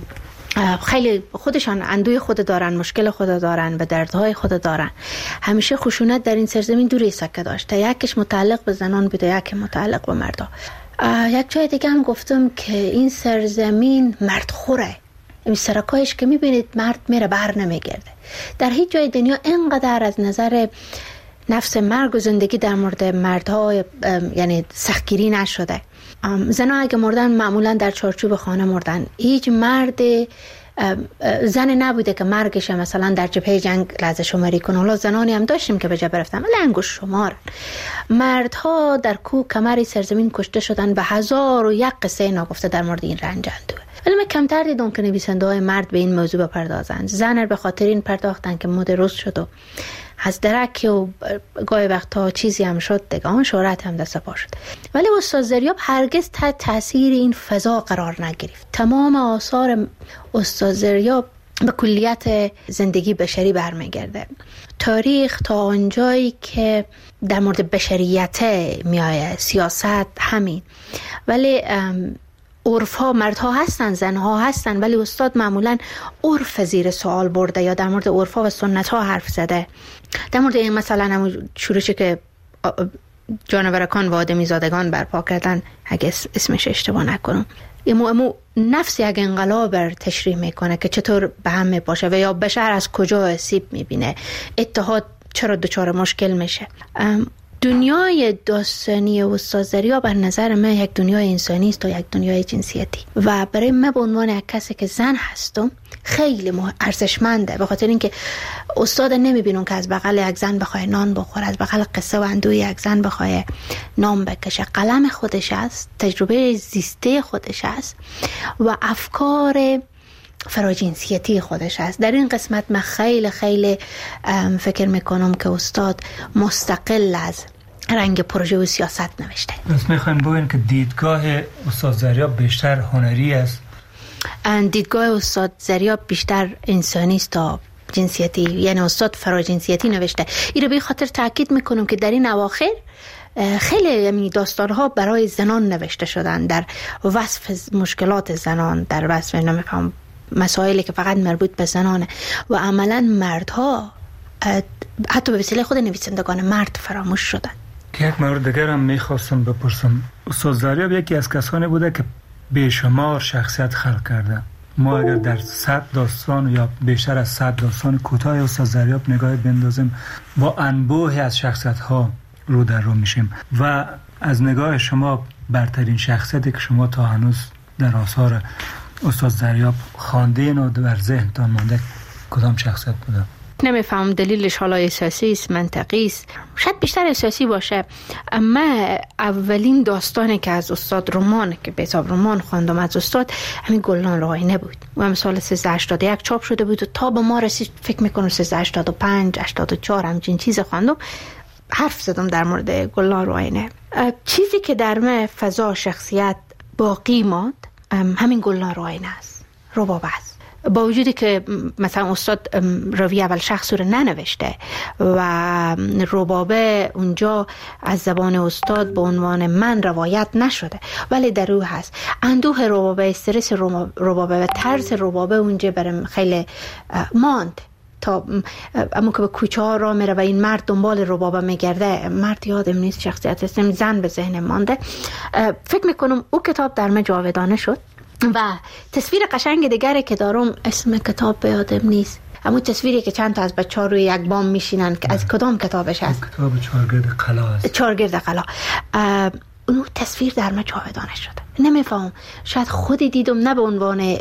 خیلی خودشان اندوی خود دارن، مشکل خود دارن و دردهای خود دارن. همیشه خشونت در این سرزمین دوری سکه داشته، یکیش متعلق به زنان بوده، یکی متعلق به مردا. یک جای دیگه هم گفتم که این سرزمین مرد خوره. این سرکایش که میبینید مرد میره بر نمیگرده. در هیچ جای دنیا اینقدر از نظر نفس مرگ و زندگی در مورد مردها یعنی سختگیری نشده. زنها اگه مردن معمولا در چارچوب خانه مردن. هیچ مرد زن نبوده که مرگش مثلا در جبهه جنگ لحظه شماری کنه. حالا زنانی هم داشتیم که به جبهه رفتن ولی انگشت شمارن. مردها در کوه کمر سرزمین کشته شدن به 1001 قصه ناگفته در مورد این رنج اندوه. ولی من کمتر دیدم که نویسنده های مرد به این موضوع بپردازند. زن به خاطر این پرداختن که مد روز شد و از درک و گاهی وقتا چیزی هم شد دیگه، آن شهرت هم دست پا شد. ولی استاد زریاب هرگز تحت تاثیر این فضا قرار نگرفت. تمام آثار استاد زریاب به کلیت زندگی بشری برمیگرده. تاریخ تا آنجایی که در مورد بشریت میایه، سیاست همین. ولی عرف ها، مردها هستن، زنها هستن، ولی استاد معمولا عرف زیر سوال برده یا در مورد عرف ها و سنت ها حرف زده. در مورد این مثلا همون شورشی که جانورکان و آدمی زادگان برپا کردن، اگه اسمش اشتباه نکنم، امو نفس یک انقلاب بر تشریح میکنه که چطور به هم میپاشه و یا بشر از کجا آسیب میبینه، اتحاد چرا دچار مشکل میشه. دنیای داستانی استاد زریاب بر نظر من یک دنیای انسانی است و یک دنیای جنسیتی و برای من به عنوان یک کسی که زن هستم خیلی ارزشمنده، به خاطر اینکه استاد نمیبینم که از بغل یک زن بخواه نان بخوره، از بغل قصه و اندوی یک زن بخواه نام بکشه. قلم خودش است، تجربه زیسته خودش است و افکار فراجنسیتی خودش است. در این قسمت من خیلی خیلی فکر میکنم که استاد مستقل از رنگ پروژه و سیاست نوشته. بس میخوایم بگویم که دیدگاه استاد زریاب بیشتر هنری است. دیدگاه استاد زریاب بیشتر انسانی است تا جنسیتی، یعنی استاد فراجنسیتی نوشته. این رو به خاطر تاکید میکنم که در این اواخر خیلی داستانها برای زنان نوشته شدن، در وصف مشکلات زنان، در وصف نمیفهم مسائلی که فقط مربوط به زنانه و عملا مردها حتی به وسیله خود نویسندگان مرد فراموش شدن. یک مورد دیگر هم میخواستم بپرسم. استاد زریاب یکی از کسانی بوده که بیشمار شخصیت خلق کرده. ما اگر در 100 داستان یا بیشتر از 100 داستان کوتاه استاد زریاب نگاه بندازیم با انبوهی از شخصیت ها رو در رو میشیم و از نگاه شما برترین شخصیتی که شما تا هنوز در آثار استاد زریاب خواندین و در ذهنتان مانده کدام شخصیت بوده؟ نمیفهم دلیلش حالا احساسی است، منطقی است، شاید بیشتر احساسی باشه. اما اولین داستانی که از استاد رمان که به حساب رمان خواندم از استاد همین گلنار آینه بود و هم سال 1381 چاپ شده بود و تا به ما رسید فکر میکنم 1385 84 همچین چیز خواندم. حرف زدم در مورد گلنار آینه. چیزی که در من فضا شخصیت باقی ماند همین گلنار آینه است، رباب است. با وجودی که مثلا استاد راوی اول شخص رو ننوشته و ربابه اونجا از زبان استاد به عنوان من روایت نشده، ولی در او هست اندوه ربابه، استرس ربابه و طرز ربابه اونجا برام خیلی ماند. تا اما که به کوچه ها را میره و این مرد دنبال ربابه میگرده، مرد یادم نیست شخصیت اسم، زن به ذهن مانده. فکر میکنم او کتاب در من جاودانه شد و تصویر قشنگ دیگری که دارم اسم کتاب به یادم نیست، اما تصویری که چند تا از بچه‌ها روی یک بام میشینن که از کدام کتابش هست؟ کتاب چهارگرد قلا است. چهارگرد قلا. اون تصویر در من جاودانه شده. نمیفهم، شاید خودی دیدم نه به عنوان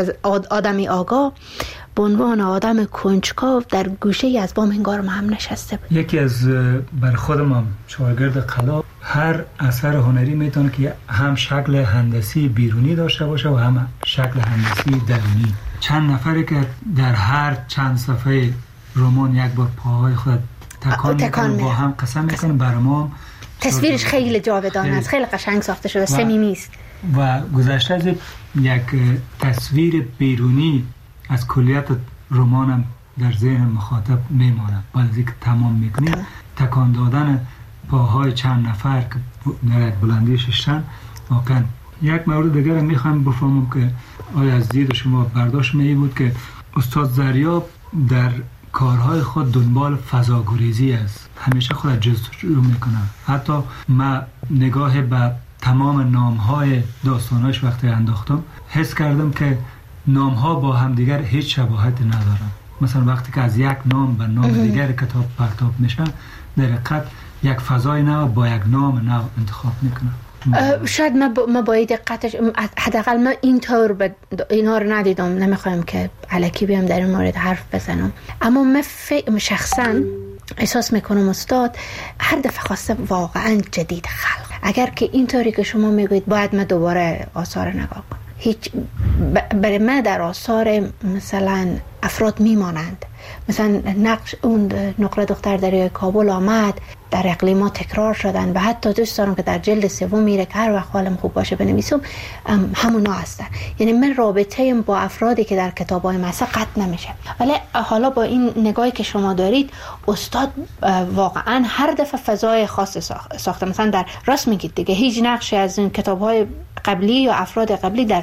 آدمی آگاه، به عنوان آدم کنجکاو در گوشه از بام انگار هم نشسته بود. یکی از بر خودم چهارگرد قلا هر اثر هنری میتونه که هم شکل هندسی بیرونی داشته باشه و هم شکل هندسی درونی. چند نفری که در هر چند صفحه رمان یک بار پاهای خود تکان با هم قسم میکنه. برای ما تصویرش خیلی جاودانه است، خیلی قشنگ ساخته شده، صمیمی است و گذشته از یک تصویر بیرونی از کلیت رمانم در ذهن مخاطب میمانه. بعد از اینکه تمام میکنیم تکان دادن پاهای چند نفر که در بلندی ششتن واقعا. یک مورد دیگر میخوام بفهمم که آیا از دید شما برداشت می بود که استاد زریاب در کارهای خود دنبال فضاگریزی است، همیشه خود جستجو میکنه. حتی من نگاه به تمام نامهای داستاناش وقتی انداختم حس کردم که نامها با هم دیگر هیچ شباهتی ندارن. مثلا وقتی که از یک نام به نام دیگر کتاب پرتاب میشن در حقیقت یک فضای نو با یک نام نو انتخاب میکنن. شاید ما باید دقتش، حداقل من اینطور اینا رو ندیدم، نمیخوایم که الکی بیام در این مورد حرف بزنم، اما من شخصا احساس میکنم استاد هر دفعه خواسته واقعا جدید خلق. اگر که اینطوری که شما میگوید باید من دوباره آثار نگاه کنم، هیچ برای من در آثار مثلا افراد میمانند. مثلا نقش اون نقره دختر دریای کابل آمد، در اقلیما تکرار شدن و حتی دوست دارم که در جلد سوم میره که هر وقت حالم خوب باشه بنویسم همونا هستن. یعنی من رابطه با افرادی که در کتابای مثلا قطع نمیشه. ولی حالا با این نگاهی که شما دارید استاد واقعا هر دفعه فضای خاص ساخته. مثلا در راست میگید دیگه هیچ نقشی از این کتابهای قبلی یا افراد قبلی در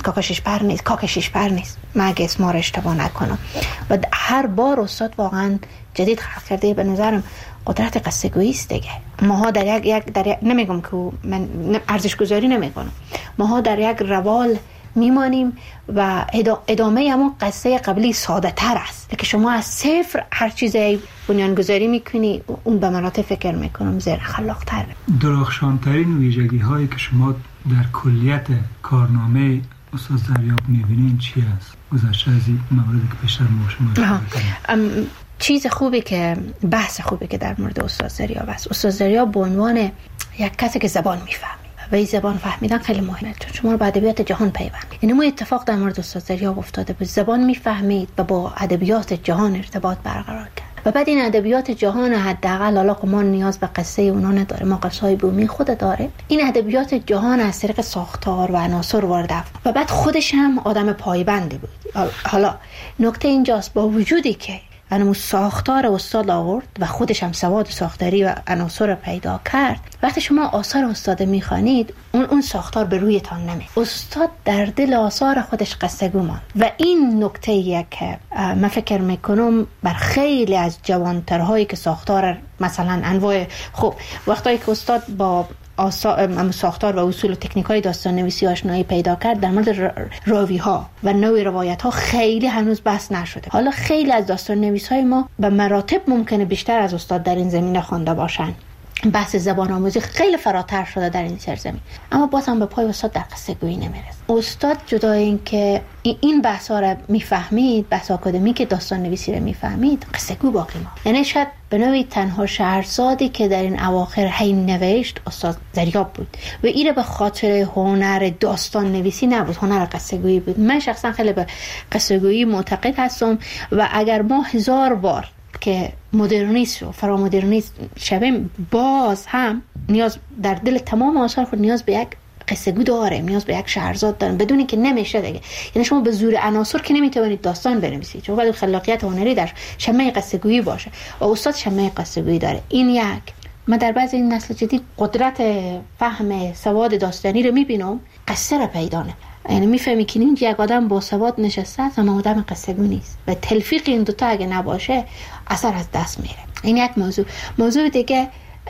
کاکشش پر نیست من اگه اسما رو اشتباه نکنم. و هر بار استاد واقعا جدید خلق کرده. به نظرم قدرت قصه گویی است دیگه. ماها در یک نمیگم که من ارزش گذاری نمیکنم، ماها در یک روال میمانیم و ادامه همون قصه قبلی ساده تر است که شما از صفر هر چیزی بنیانگذاری میکنی، اون به مراتب فکر میکنم زیر خلاق تر. درخشانترین ویژگی هایی که شما در کلیت کارنامه استاد زریاب میبینین چی است؟ گذشته از این موردی که پیشتر ما شما چیز خوبی که بحث خوبی که در مورد استاد زریاب است. استاد زریاب به عنوان یک کسی که زبان میفهمه و این زبان فهمیدن خیلی مهمه، چون شما رو به ادبیات جهان پیوند. یعنی ما اتفاق در مورد استاد ضریاب افتاده بود، زبان میفهمید و با ادبیات جهان ارتباط برقرار کرد. و بعد این ادبیات جهان حداقل حالا ما نیاز به قصه اونا نداره، ما قصه های بومی خود داره. این ادبیات جهان از طریق ساختار و عناصر وارد و بعد خودش هم آدم پایبندی بود. حالا نکته اینجاست، با وجودی که اون ساختار استاد آورد و خودش هم سواد ساختاری و عناصر پیدا کرد، وقتی شما آثار استاد میخوانید اون ساختار به رویتان نمی. استاد در دل آثار خودش قصه‌گو ماند و این نکته‌ایه که من فکر میکنم بر خیلی از جوانترهایی که ساختار مثلا انواع خب وقتی که استاد با ساختار و اصول و تکنیک‌های داستان نویسی آشنایی پیدا کرد، در مورد راوی‌ها و نوع روایت‌ها خیلی هنوز بحث نشده. حالا خیلی از داستان نویس‌های ما به مراتب ممکنه بیشتر از استاد در این زمینه خوانده باشن. بحث زبان آموزی خیلی فراتر شده در این سرزمین، اما باز هم به پای استاد در قصه گویی نمیرسه. استاد جدا این که این بحث‌ها رو میفهمید، بحث آکادمیک داستان نویسی رو میفهمید، قصه گو باقی ما. یعنی شاید به نوعی تنها شهرزادی که در این اواخر هی نوشت استاد ضریاب بود و این به خاطر هنر داستان نویسی نبود، هنر قصه گویی بود. من شخصا خیلی به قصه گویی معتقد هستم و اگر ما 1000 بار که مدرنیست و فرامدرنیست شویم، باز هم نیاز در دل تمام آثار خود نیاز به یک قصه گو داریم، نیاز به یک شهرزاد داریم، بدونی که نمیشه دیگه. یعنی شما به زور عناصر که نمیتونید داستان بنویسید، چون باید خلاقیت هنری در شمه قصه گویی باشه و استاد شمه قصه گویی داره. این یک من در بعضی این نسل جدید قدرت فهم سواد داستانی رو میبینم، قصه رو پیدا نه. یعنی میفهمی که این یک آدم با سواد نشسته است اما آدم قصه گو نیست و تلفیق این دوتا اگه نباشه اثر از دست میره. این یک موضوع دیگه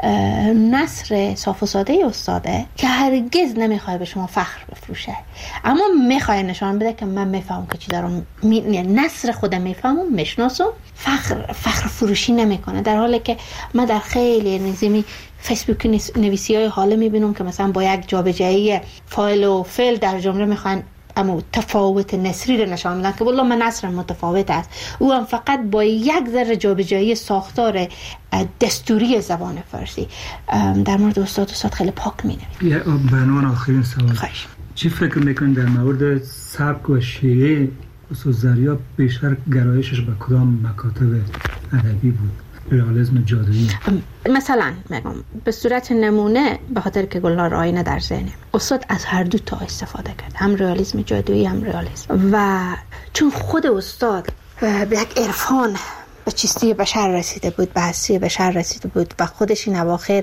نثر صاف و ساده استاده که هرگز نمیخواد به شما فخر بفروشه، اما میخواد نشان بده که من میفهمم که چی دارم، نثر خودم میفهمم، میشناسم، فخر فروشی نمیکنه. در حالی که من در خیلی نظامی فیسبوک نویسی‌های حالا میبینم که مثلا با یک جابجایی فایل و فعل در جمله میخوان اما تفاوت نثری رو نشان میدن که والله من نثرم متفاوت است، او هم فقط با یک ذره جابجایی ساختار دستوری زبان فارسی. در مورد استاد خیلی پاک مینویسه. به عنوان آخرین سوال، چی فکر میکنید در مورد سبک و شیوه استاد ضریاب بیشتر گرایشش به کدام مکاتب ادبی بود؟ رئالیسم جادویی مثلا میگم به صورت نمونه، به خاطر که گلنار آینه در ذهنم، استاد از هر دو تا استفاده کرد، هم رئالیسم جادویی هم رئالیسم. و چون خود استاد به یک عرفان به چیستی بشر رسیده بود، به هستی بشر رسیده بود و خودش این اواخر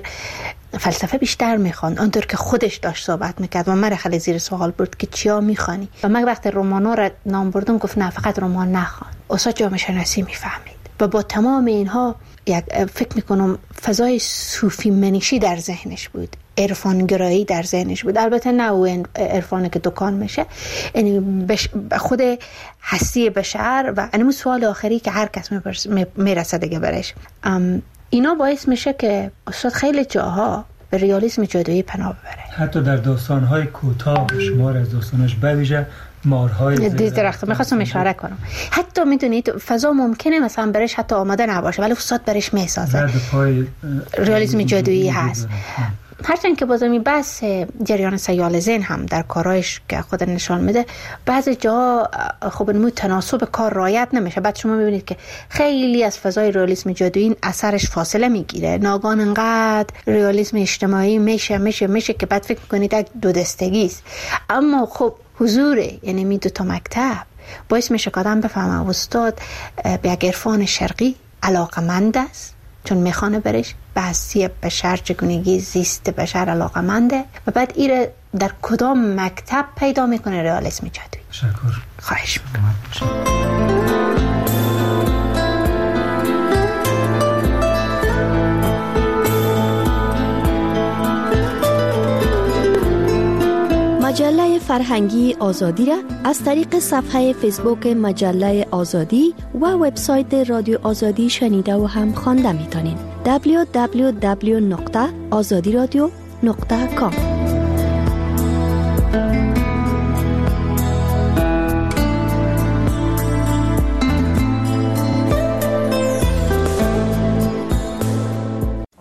فلسفه بیشتر میخواند، آنطور که خودش داشت صحبت میکرد و من خیلی زیر سوال برد که چیا میخوانی و من وقتی رمانا را نام بردم گفت نه فقط رمان نخوان. استاد جامعه شناسی میفهمید و با تمام اینها یک فکر میکنم فضای صوفی منیشی در ذهنش بود، عرفانگرایی در ذهنش بود. البته نه اون عرفانی که دکان میشه، یعنی خود هستی بشر و اینم سوال آخری که هر کس میرسه دیگه برش. اینا باعث میشه که استاد خیلی جاها به رئالیسم جادویی پناه ببره. حتی در داستان‌های کوتاه شمار از داستانش بویژه مارهای درخت میخواستم اشاره کنم، حتی میدونید فضا ممکنه مثلا برش حتی آماده نباشه ولی استاد برش میسازه. رئالیسم جادویی هست. هرچند که بازمی بس جریان سیال ذهن هم در کارایش که خود نشان میده بعضی جا خب نمو تناسب کار رعایت نمیشه. بعد شما میبینید که خیلی از فضای رئالیسم جادویی اثرش فاصله میگیره، ناگهان انقدر رئالیسم اجتماعی میشه که بعد فکر میکنید یک دو دستگی است. اما خب حضور یعنی می دو تا مکتب باعث میشه که آدم بفهمه استاد به یک عرفان شرقی علاقمند است، چون میخوانه برش به هستی بشر، چگونگی زیست بشر علاقمنده و بعد ایره در کدام مکتب پیدا میکنه رئالیسم جادویی. تشکر. خواهش میکنم. مجله فرهنگی آزادی را از طریق صفحه فیسبوک مجله آزادی و وبسایت رادیو آزادی شنیده و هم خوانده میتونید. www.azadiradio.com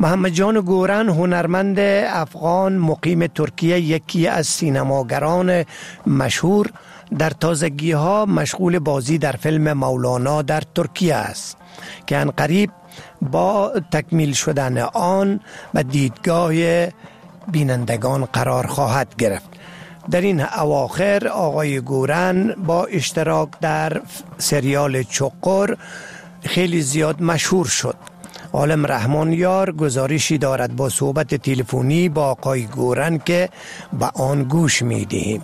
محمد جان گورن، هنرمند افغان مقیم ترکیه، یکی از سینماگران مشهور، در تازگی ها مشغول بازی در فیلم مولانا در ترکیه است که عنقریب با تکمیل شدن آن به دیدگاه بینندگان قرار خواهد گرفت. در این اواخر آقای گورن با اشتراک در سریال چقر خیلی زیاد مشهور شد. عالم رحمان یار گزارشی دارد با صحبت تلفنی با آقای گورن که به آن گوش می‌دهیم.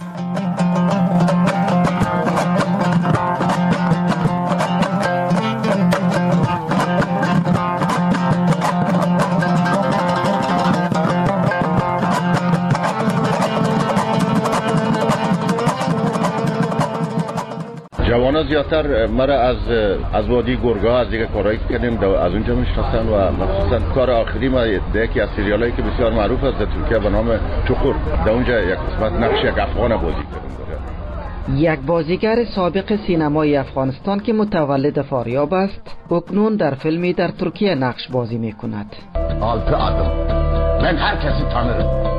جوانا زیادتر مرا از وادی گرگا از دیگه کارهایی که کردیم از اونجا میشناسن و مخصوصا کار آخری ما یکی از سریالایی که بسیار معروف است در ترکیه به نام چقر، در اونجا یک قسمت نقش یک افغان بازی کردم. یک بازیگر سابق سینمای افغانستان که متولد فاریاب است، اکنون در فیلمی در ترکیه نقش بازی میکند. 6 آدم من هر کسی تانرم.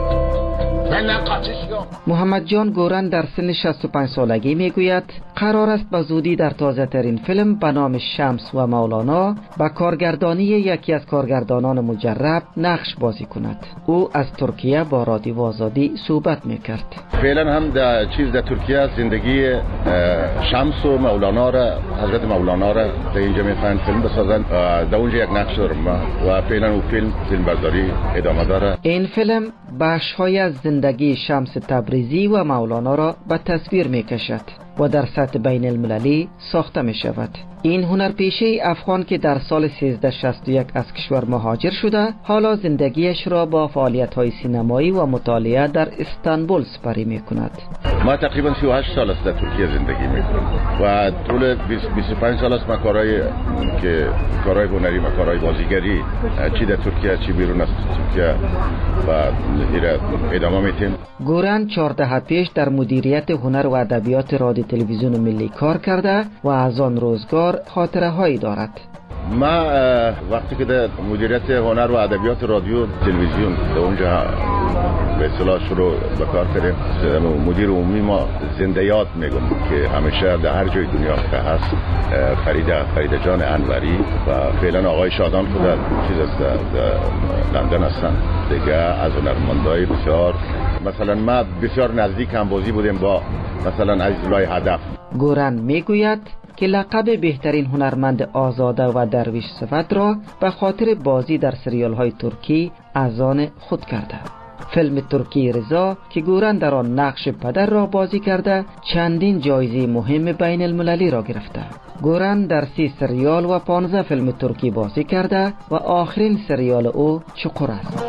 محمد جان گورن در سن 65 سالگی میگوید قرار است به زودی در تازه ترین فیلم به نام شمس و مولانا با کارگردانی یکی از کارگردانان مجرب نقش بازی کند. او از ترکیه با رادیو آزادی صحبت میکرد. فعلا هم در ترکیه زندگی شمس و مولانا را، حضرت مولانا را در اینجا میخواهند فیلم بسازن. در اونجا یک نقش دارم و فعلا اون فیلم برداری ادامه داره. این فیلم بخش‌های از زندگی شمس تبریزی و مولانا را به تصویر می کشد و در سطح بین المللی ساخته می شود. این هنرپیشه افغان که در سال 1361 از کشور مهاجر شده، حالا زندگیش را با فعالیت‌های سینمایی و مطالعه در استانبول سپری می کند. ما تقریبا 38 سال است در ترکیه زندگی می کنم و طول 25 سال است ما کارهای هنری و کارهای بازیگری چی در ترکیه چی بیرون از ترکیه و ادامه میتیم. گورن 14 پیش در مدیریت هنر و ادبیات رادیو تلویزیون ملی کار کرده و از آن روزگار خاطره هایی دارد. ما وقتی که در مدیریت هنر و ادبیات رادیو تلویزیون در اونجا به اصطلاح شروع به کار کردیم، مدیر عمومی ما زنده یاد میگم که همیشه در هر جای دنیا که هست فریده جان انوری و فعلا آقای شادان خود چیز است در لندن هستن دیگه. از هنرمندای بسیار مثلا ما بسیار نزدیک هم بازی بودیم با مثلا عزیزالله هدف. گورن میگوید که لقب بهترین هنرمند آزاده و درویش صفت را به خاطر بازی در سریال های ترکی از آن خود کرده. فیلم ترکی رضا که گورن در آن نقش پدر را بازی کرده چندین جایزه مهم بین المللی را گرفته. گورن در 30 سریال و 15 فیلم ترکی بازی کرده و آخرین سریال او چقر است.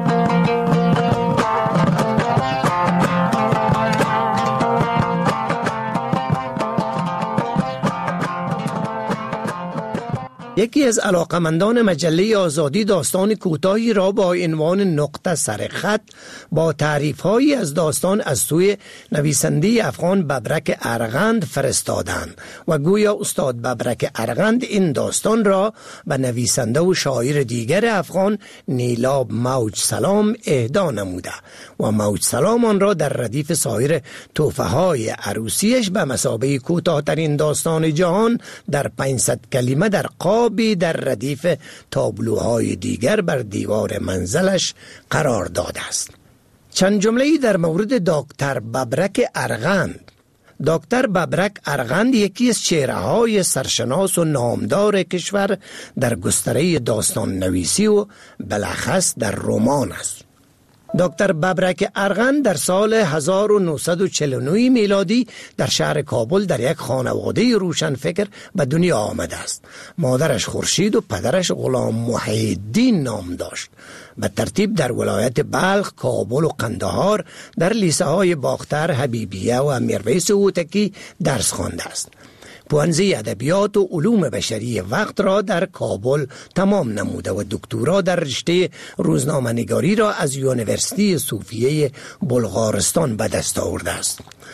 یکی از علاقمندان مجله آزادی داستان کوتاهی را با عنوان نقطه سر خط با تعریف‌هایی از داستان از سوی نویسنده افغان ببرک ارغند فرستادند و گویا استاد ببرک ارغند این داستان را به نویسنده و شاعر دیگر افغان نیلاب موج سلام اهدا نموده و موج سلام آن را در ردیف سایر تحفه‌های عروسیش به مثابه کوتاه‌ترین داستان جهان در 500 کلمه در قاب در ردیف تابلوهای دیگر بر دیوار منزلش قرار داده است. چند جمله‌ای در مورد دکتر ببرک ارغند. دکتر ببرک ارغند یکی از چهره‌های سرشناس و نامدار کشور در گستره داستان نویسی و بالاخص در رمان است. دکتر ببرک ارغند در سال 1949 میلادی در شهر کابل در یک خانواده روشنفکر به دنیا آمده است. مادرش خورشید و پدرش غلام محی‌الدین نام داشت. به ترتیب در ولایت بلخ، کابل و قندهار در لیسه های باختر، حبیبیه و میرویس هوتکی درس خوانده است. پوهنځی ادبیات و علوم بشری وقت را در کابل تمام نموده و دکترا در رشته روزنامه‌نگاری را از یونیورسیتی صوفیه بلغارستان به دست آورده است.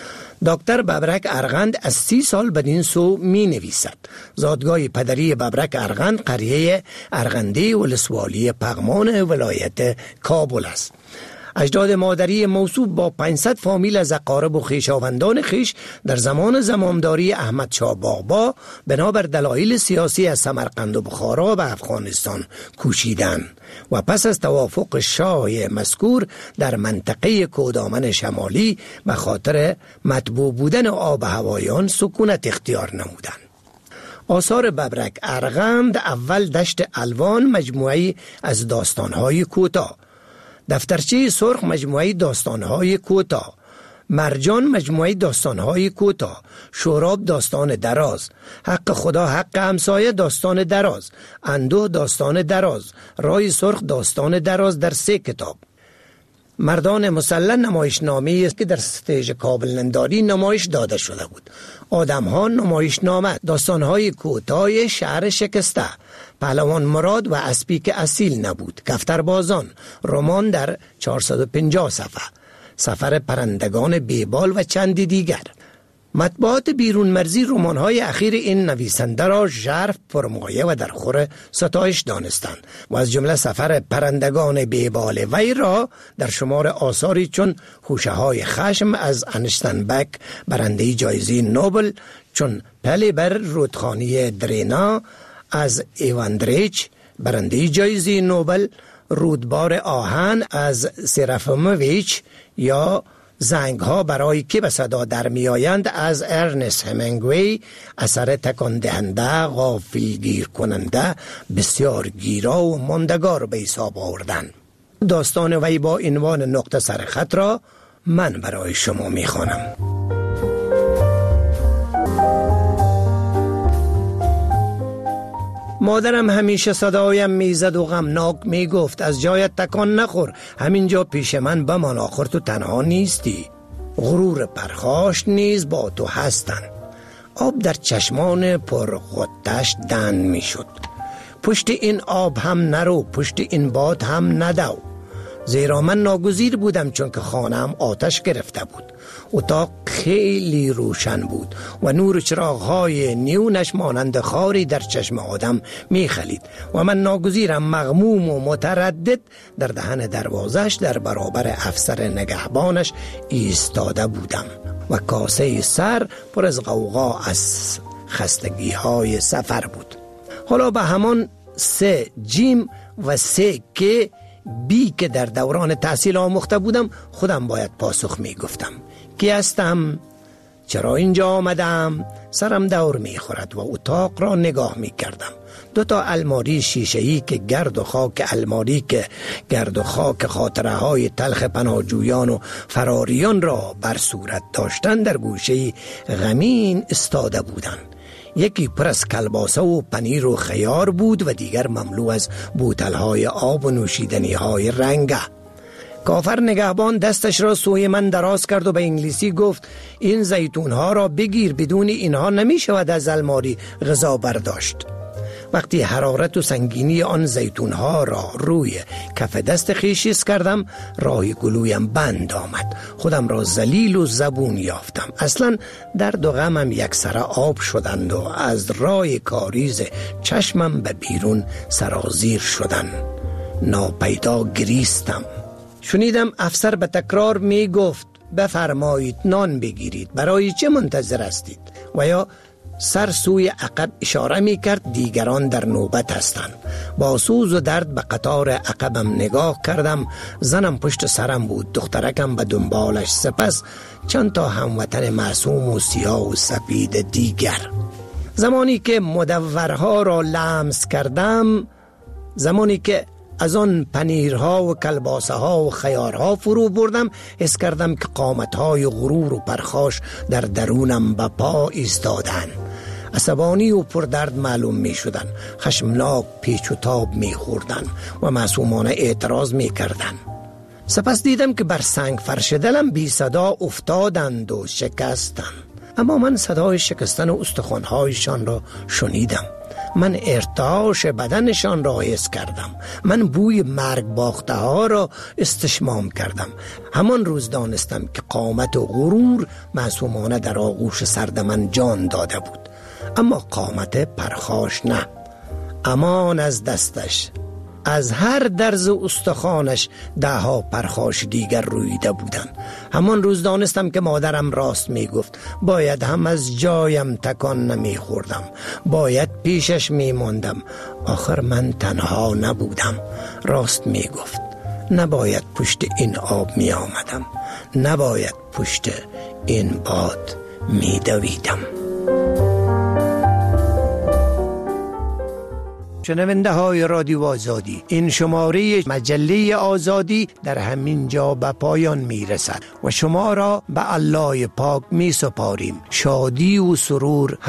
دکتر ببرک ارغند از 30 سال بدین سو می نویسد. زادگاه پدری ببرک ارغند قریه ارغندی ولسوالی پغمان ولایت کابل است. اجداد مادری موصوف با 500 فامیل از اقارب و خویشاوندان خویش در زمان زمامداری احمد شاه باغبا بنابر دلایل سیاسی از سمرقند و بخارا به افغانستان کوچیدند و پس از توافق شاه مذکور در منطقه کودامن شمالی به خاطر مطبوع بودن آب و هوای آن سکونت اختیار نمودند. آثار ببرک ارغند: اول دشت الوان مجموعی از داستانهای کوتاه، دفترچه سرخ مجموعه داستانهای کوتاه، مرجان مجموعه داستانهای کوتاه، شوراب داستان دراز، حق خدا حق همسایه داستان دراز، اندوه داستان دراز، رای سرخ داستان دراز در 3 کتاب. مردان مسلح نمایشنامه‌ای است که در استیج کابل ننداری نمایش داده شده بود. آدم‌ها نمایشنامه، داستان‌های کوتاه شهر شکسته، پهلوان مراد و اسبی که اصیل نبود، کفتربازان، رمان در 450 صفحه، سفر پرندگان بیبال و چندی دیگر. مطبوعات بیرون مرزی رمان‌های اخیر این نویسنده را ژرف، پرمایه و در خور ستایش دانستند و از جمله سفر پرندگان بیبال وی را در شمار آثاری چون خوشه‌های خشم از انشتنبک برنده جایزه نوبل، چون پلی بر رودخانه درینا از ایواندریچ برنده جایزه نوبل، رودبار آهن از سرافیموویچ یا زنگ ها برای که به صدا در می آیند از ارنست همینگوی، اثر تکان دهنده، غافلگیر کننده، بسیار گیرا و ماندگار به حساب آوردن. داستان وی با عنوان نقطه سرخط را من برای شما می خوانم. مادرم همیشه صدایم میزد و غمناک میگفت از جایت تکان نخور، همینجا پیش من بمان، آخر تو تنها نیستی. غرور پرخاش نیز با تو هستن. آب در چشمان پرغتش دن میشد. پشت این آب هم نرو، پشت این باد هم ندو، زیرا من ناگزیر بودم چون که خانه‌ام آتش گرفته بود. اتاق خیلی روشن بود و نور چراغ‌های نیونش مانند خاری در چشم آدم می‌خلید و من ناگزیرم مغموم و متردد در دهن دروازش در برابر افسر نگهبانش ایستاده بودم و کاسه سر پر از غوغا از خستگی‌های سفر بود. حالا به همان 3 جیم و 3 که بی که در دوران تحصیل آموخته بودم خودم باید پاسخ می گفتم. کی هستم؟ چرا اینجا آمدم؟ سرم دور می خورد و اتاق را نگاه می کردم. 2 الماری شیشه‌ای که گرد و خاک خاطره های تلخ پناهجویان و فراریان را بر صورت داشتن در گوشه غمین استاده بودند. یکی پر از کلباسه و پنیر و خیار بود و دیگر مملو از بوتل‌های آب و نوشیدنی‌های رنگه. کافر نگهبان دستش را سوی من دراز کرد و به انگلیسی گفت این زیتون‌ها را بگیر، بدون اینها نمی شود از الماری غذا برداشت. وقتی حرارت و سنگینی آن زیتون‌ها را روی کف دست خویش کردم، راه گلویم بند آمد. خودم را ذلیل و زبون یافتم. اصلا درد و غمم یک سر آب شدند و از راه کاریز چشمم به بیرون سرازیر شدند. ناپیدا گریستم. شنیدم افسر به تکرار می گفت بفرمایید نان بگیرید، برای چه منتظر هستید؟ و یا سر سوی عقب اشاره می کرد دیگران در نوبت هستند. با سوز و درد به قطار عقبم نگاه کردم. زنم پشت سرم بود، دخترکم به دنبالش، سپس چند تا هموطن معصوم و سیاه و سفید دیگر. زمانی که مدورها را لمس کردم، زمانی که از آن پنیرها و کلباسه ها و خیارها فرو بردم، حس کردم که قامتهای غرور و پرخاش در درونم به پا ایستادند. عصبانی و پردرد معلوم می شدن، خشمناک پیچ و تاب می خوردن و معصومانه اعتراض می کردن. سپس دیدم که بر سنگ فرش دلم بی صدا افتادند و شکستند. اما من صدای شکستن استخوان‌هایشان را شنیدم من ارتعاش بدنشان را حس کردم. من بوی مرگ باخته ها را استشمام کردم. همان روز دانستم که قامت و غرور معصومانه در آغوش سرد من جان داده بود، اما قامت پرخاش نه. امان از دستش، از هر درز استخوانش 10 پرخاش دیگر رویده بودند. همان روز دانستم که مادرم راست می گفت. باید هم از جایم تکان نمی خوردم، باید پیشش می ماندم. آخر من تنها نبودم. راست می گفت. نباید پشت این آب می آمدم، نباید پشت این باد می دویدم. شنونده های رادیو آزادی، این شماره مجله آزادی در همین جا به پایان می رسد و شما را به الله پاک می سپاریم. شادی و سرور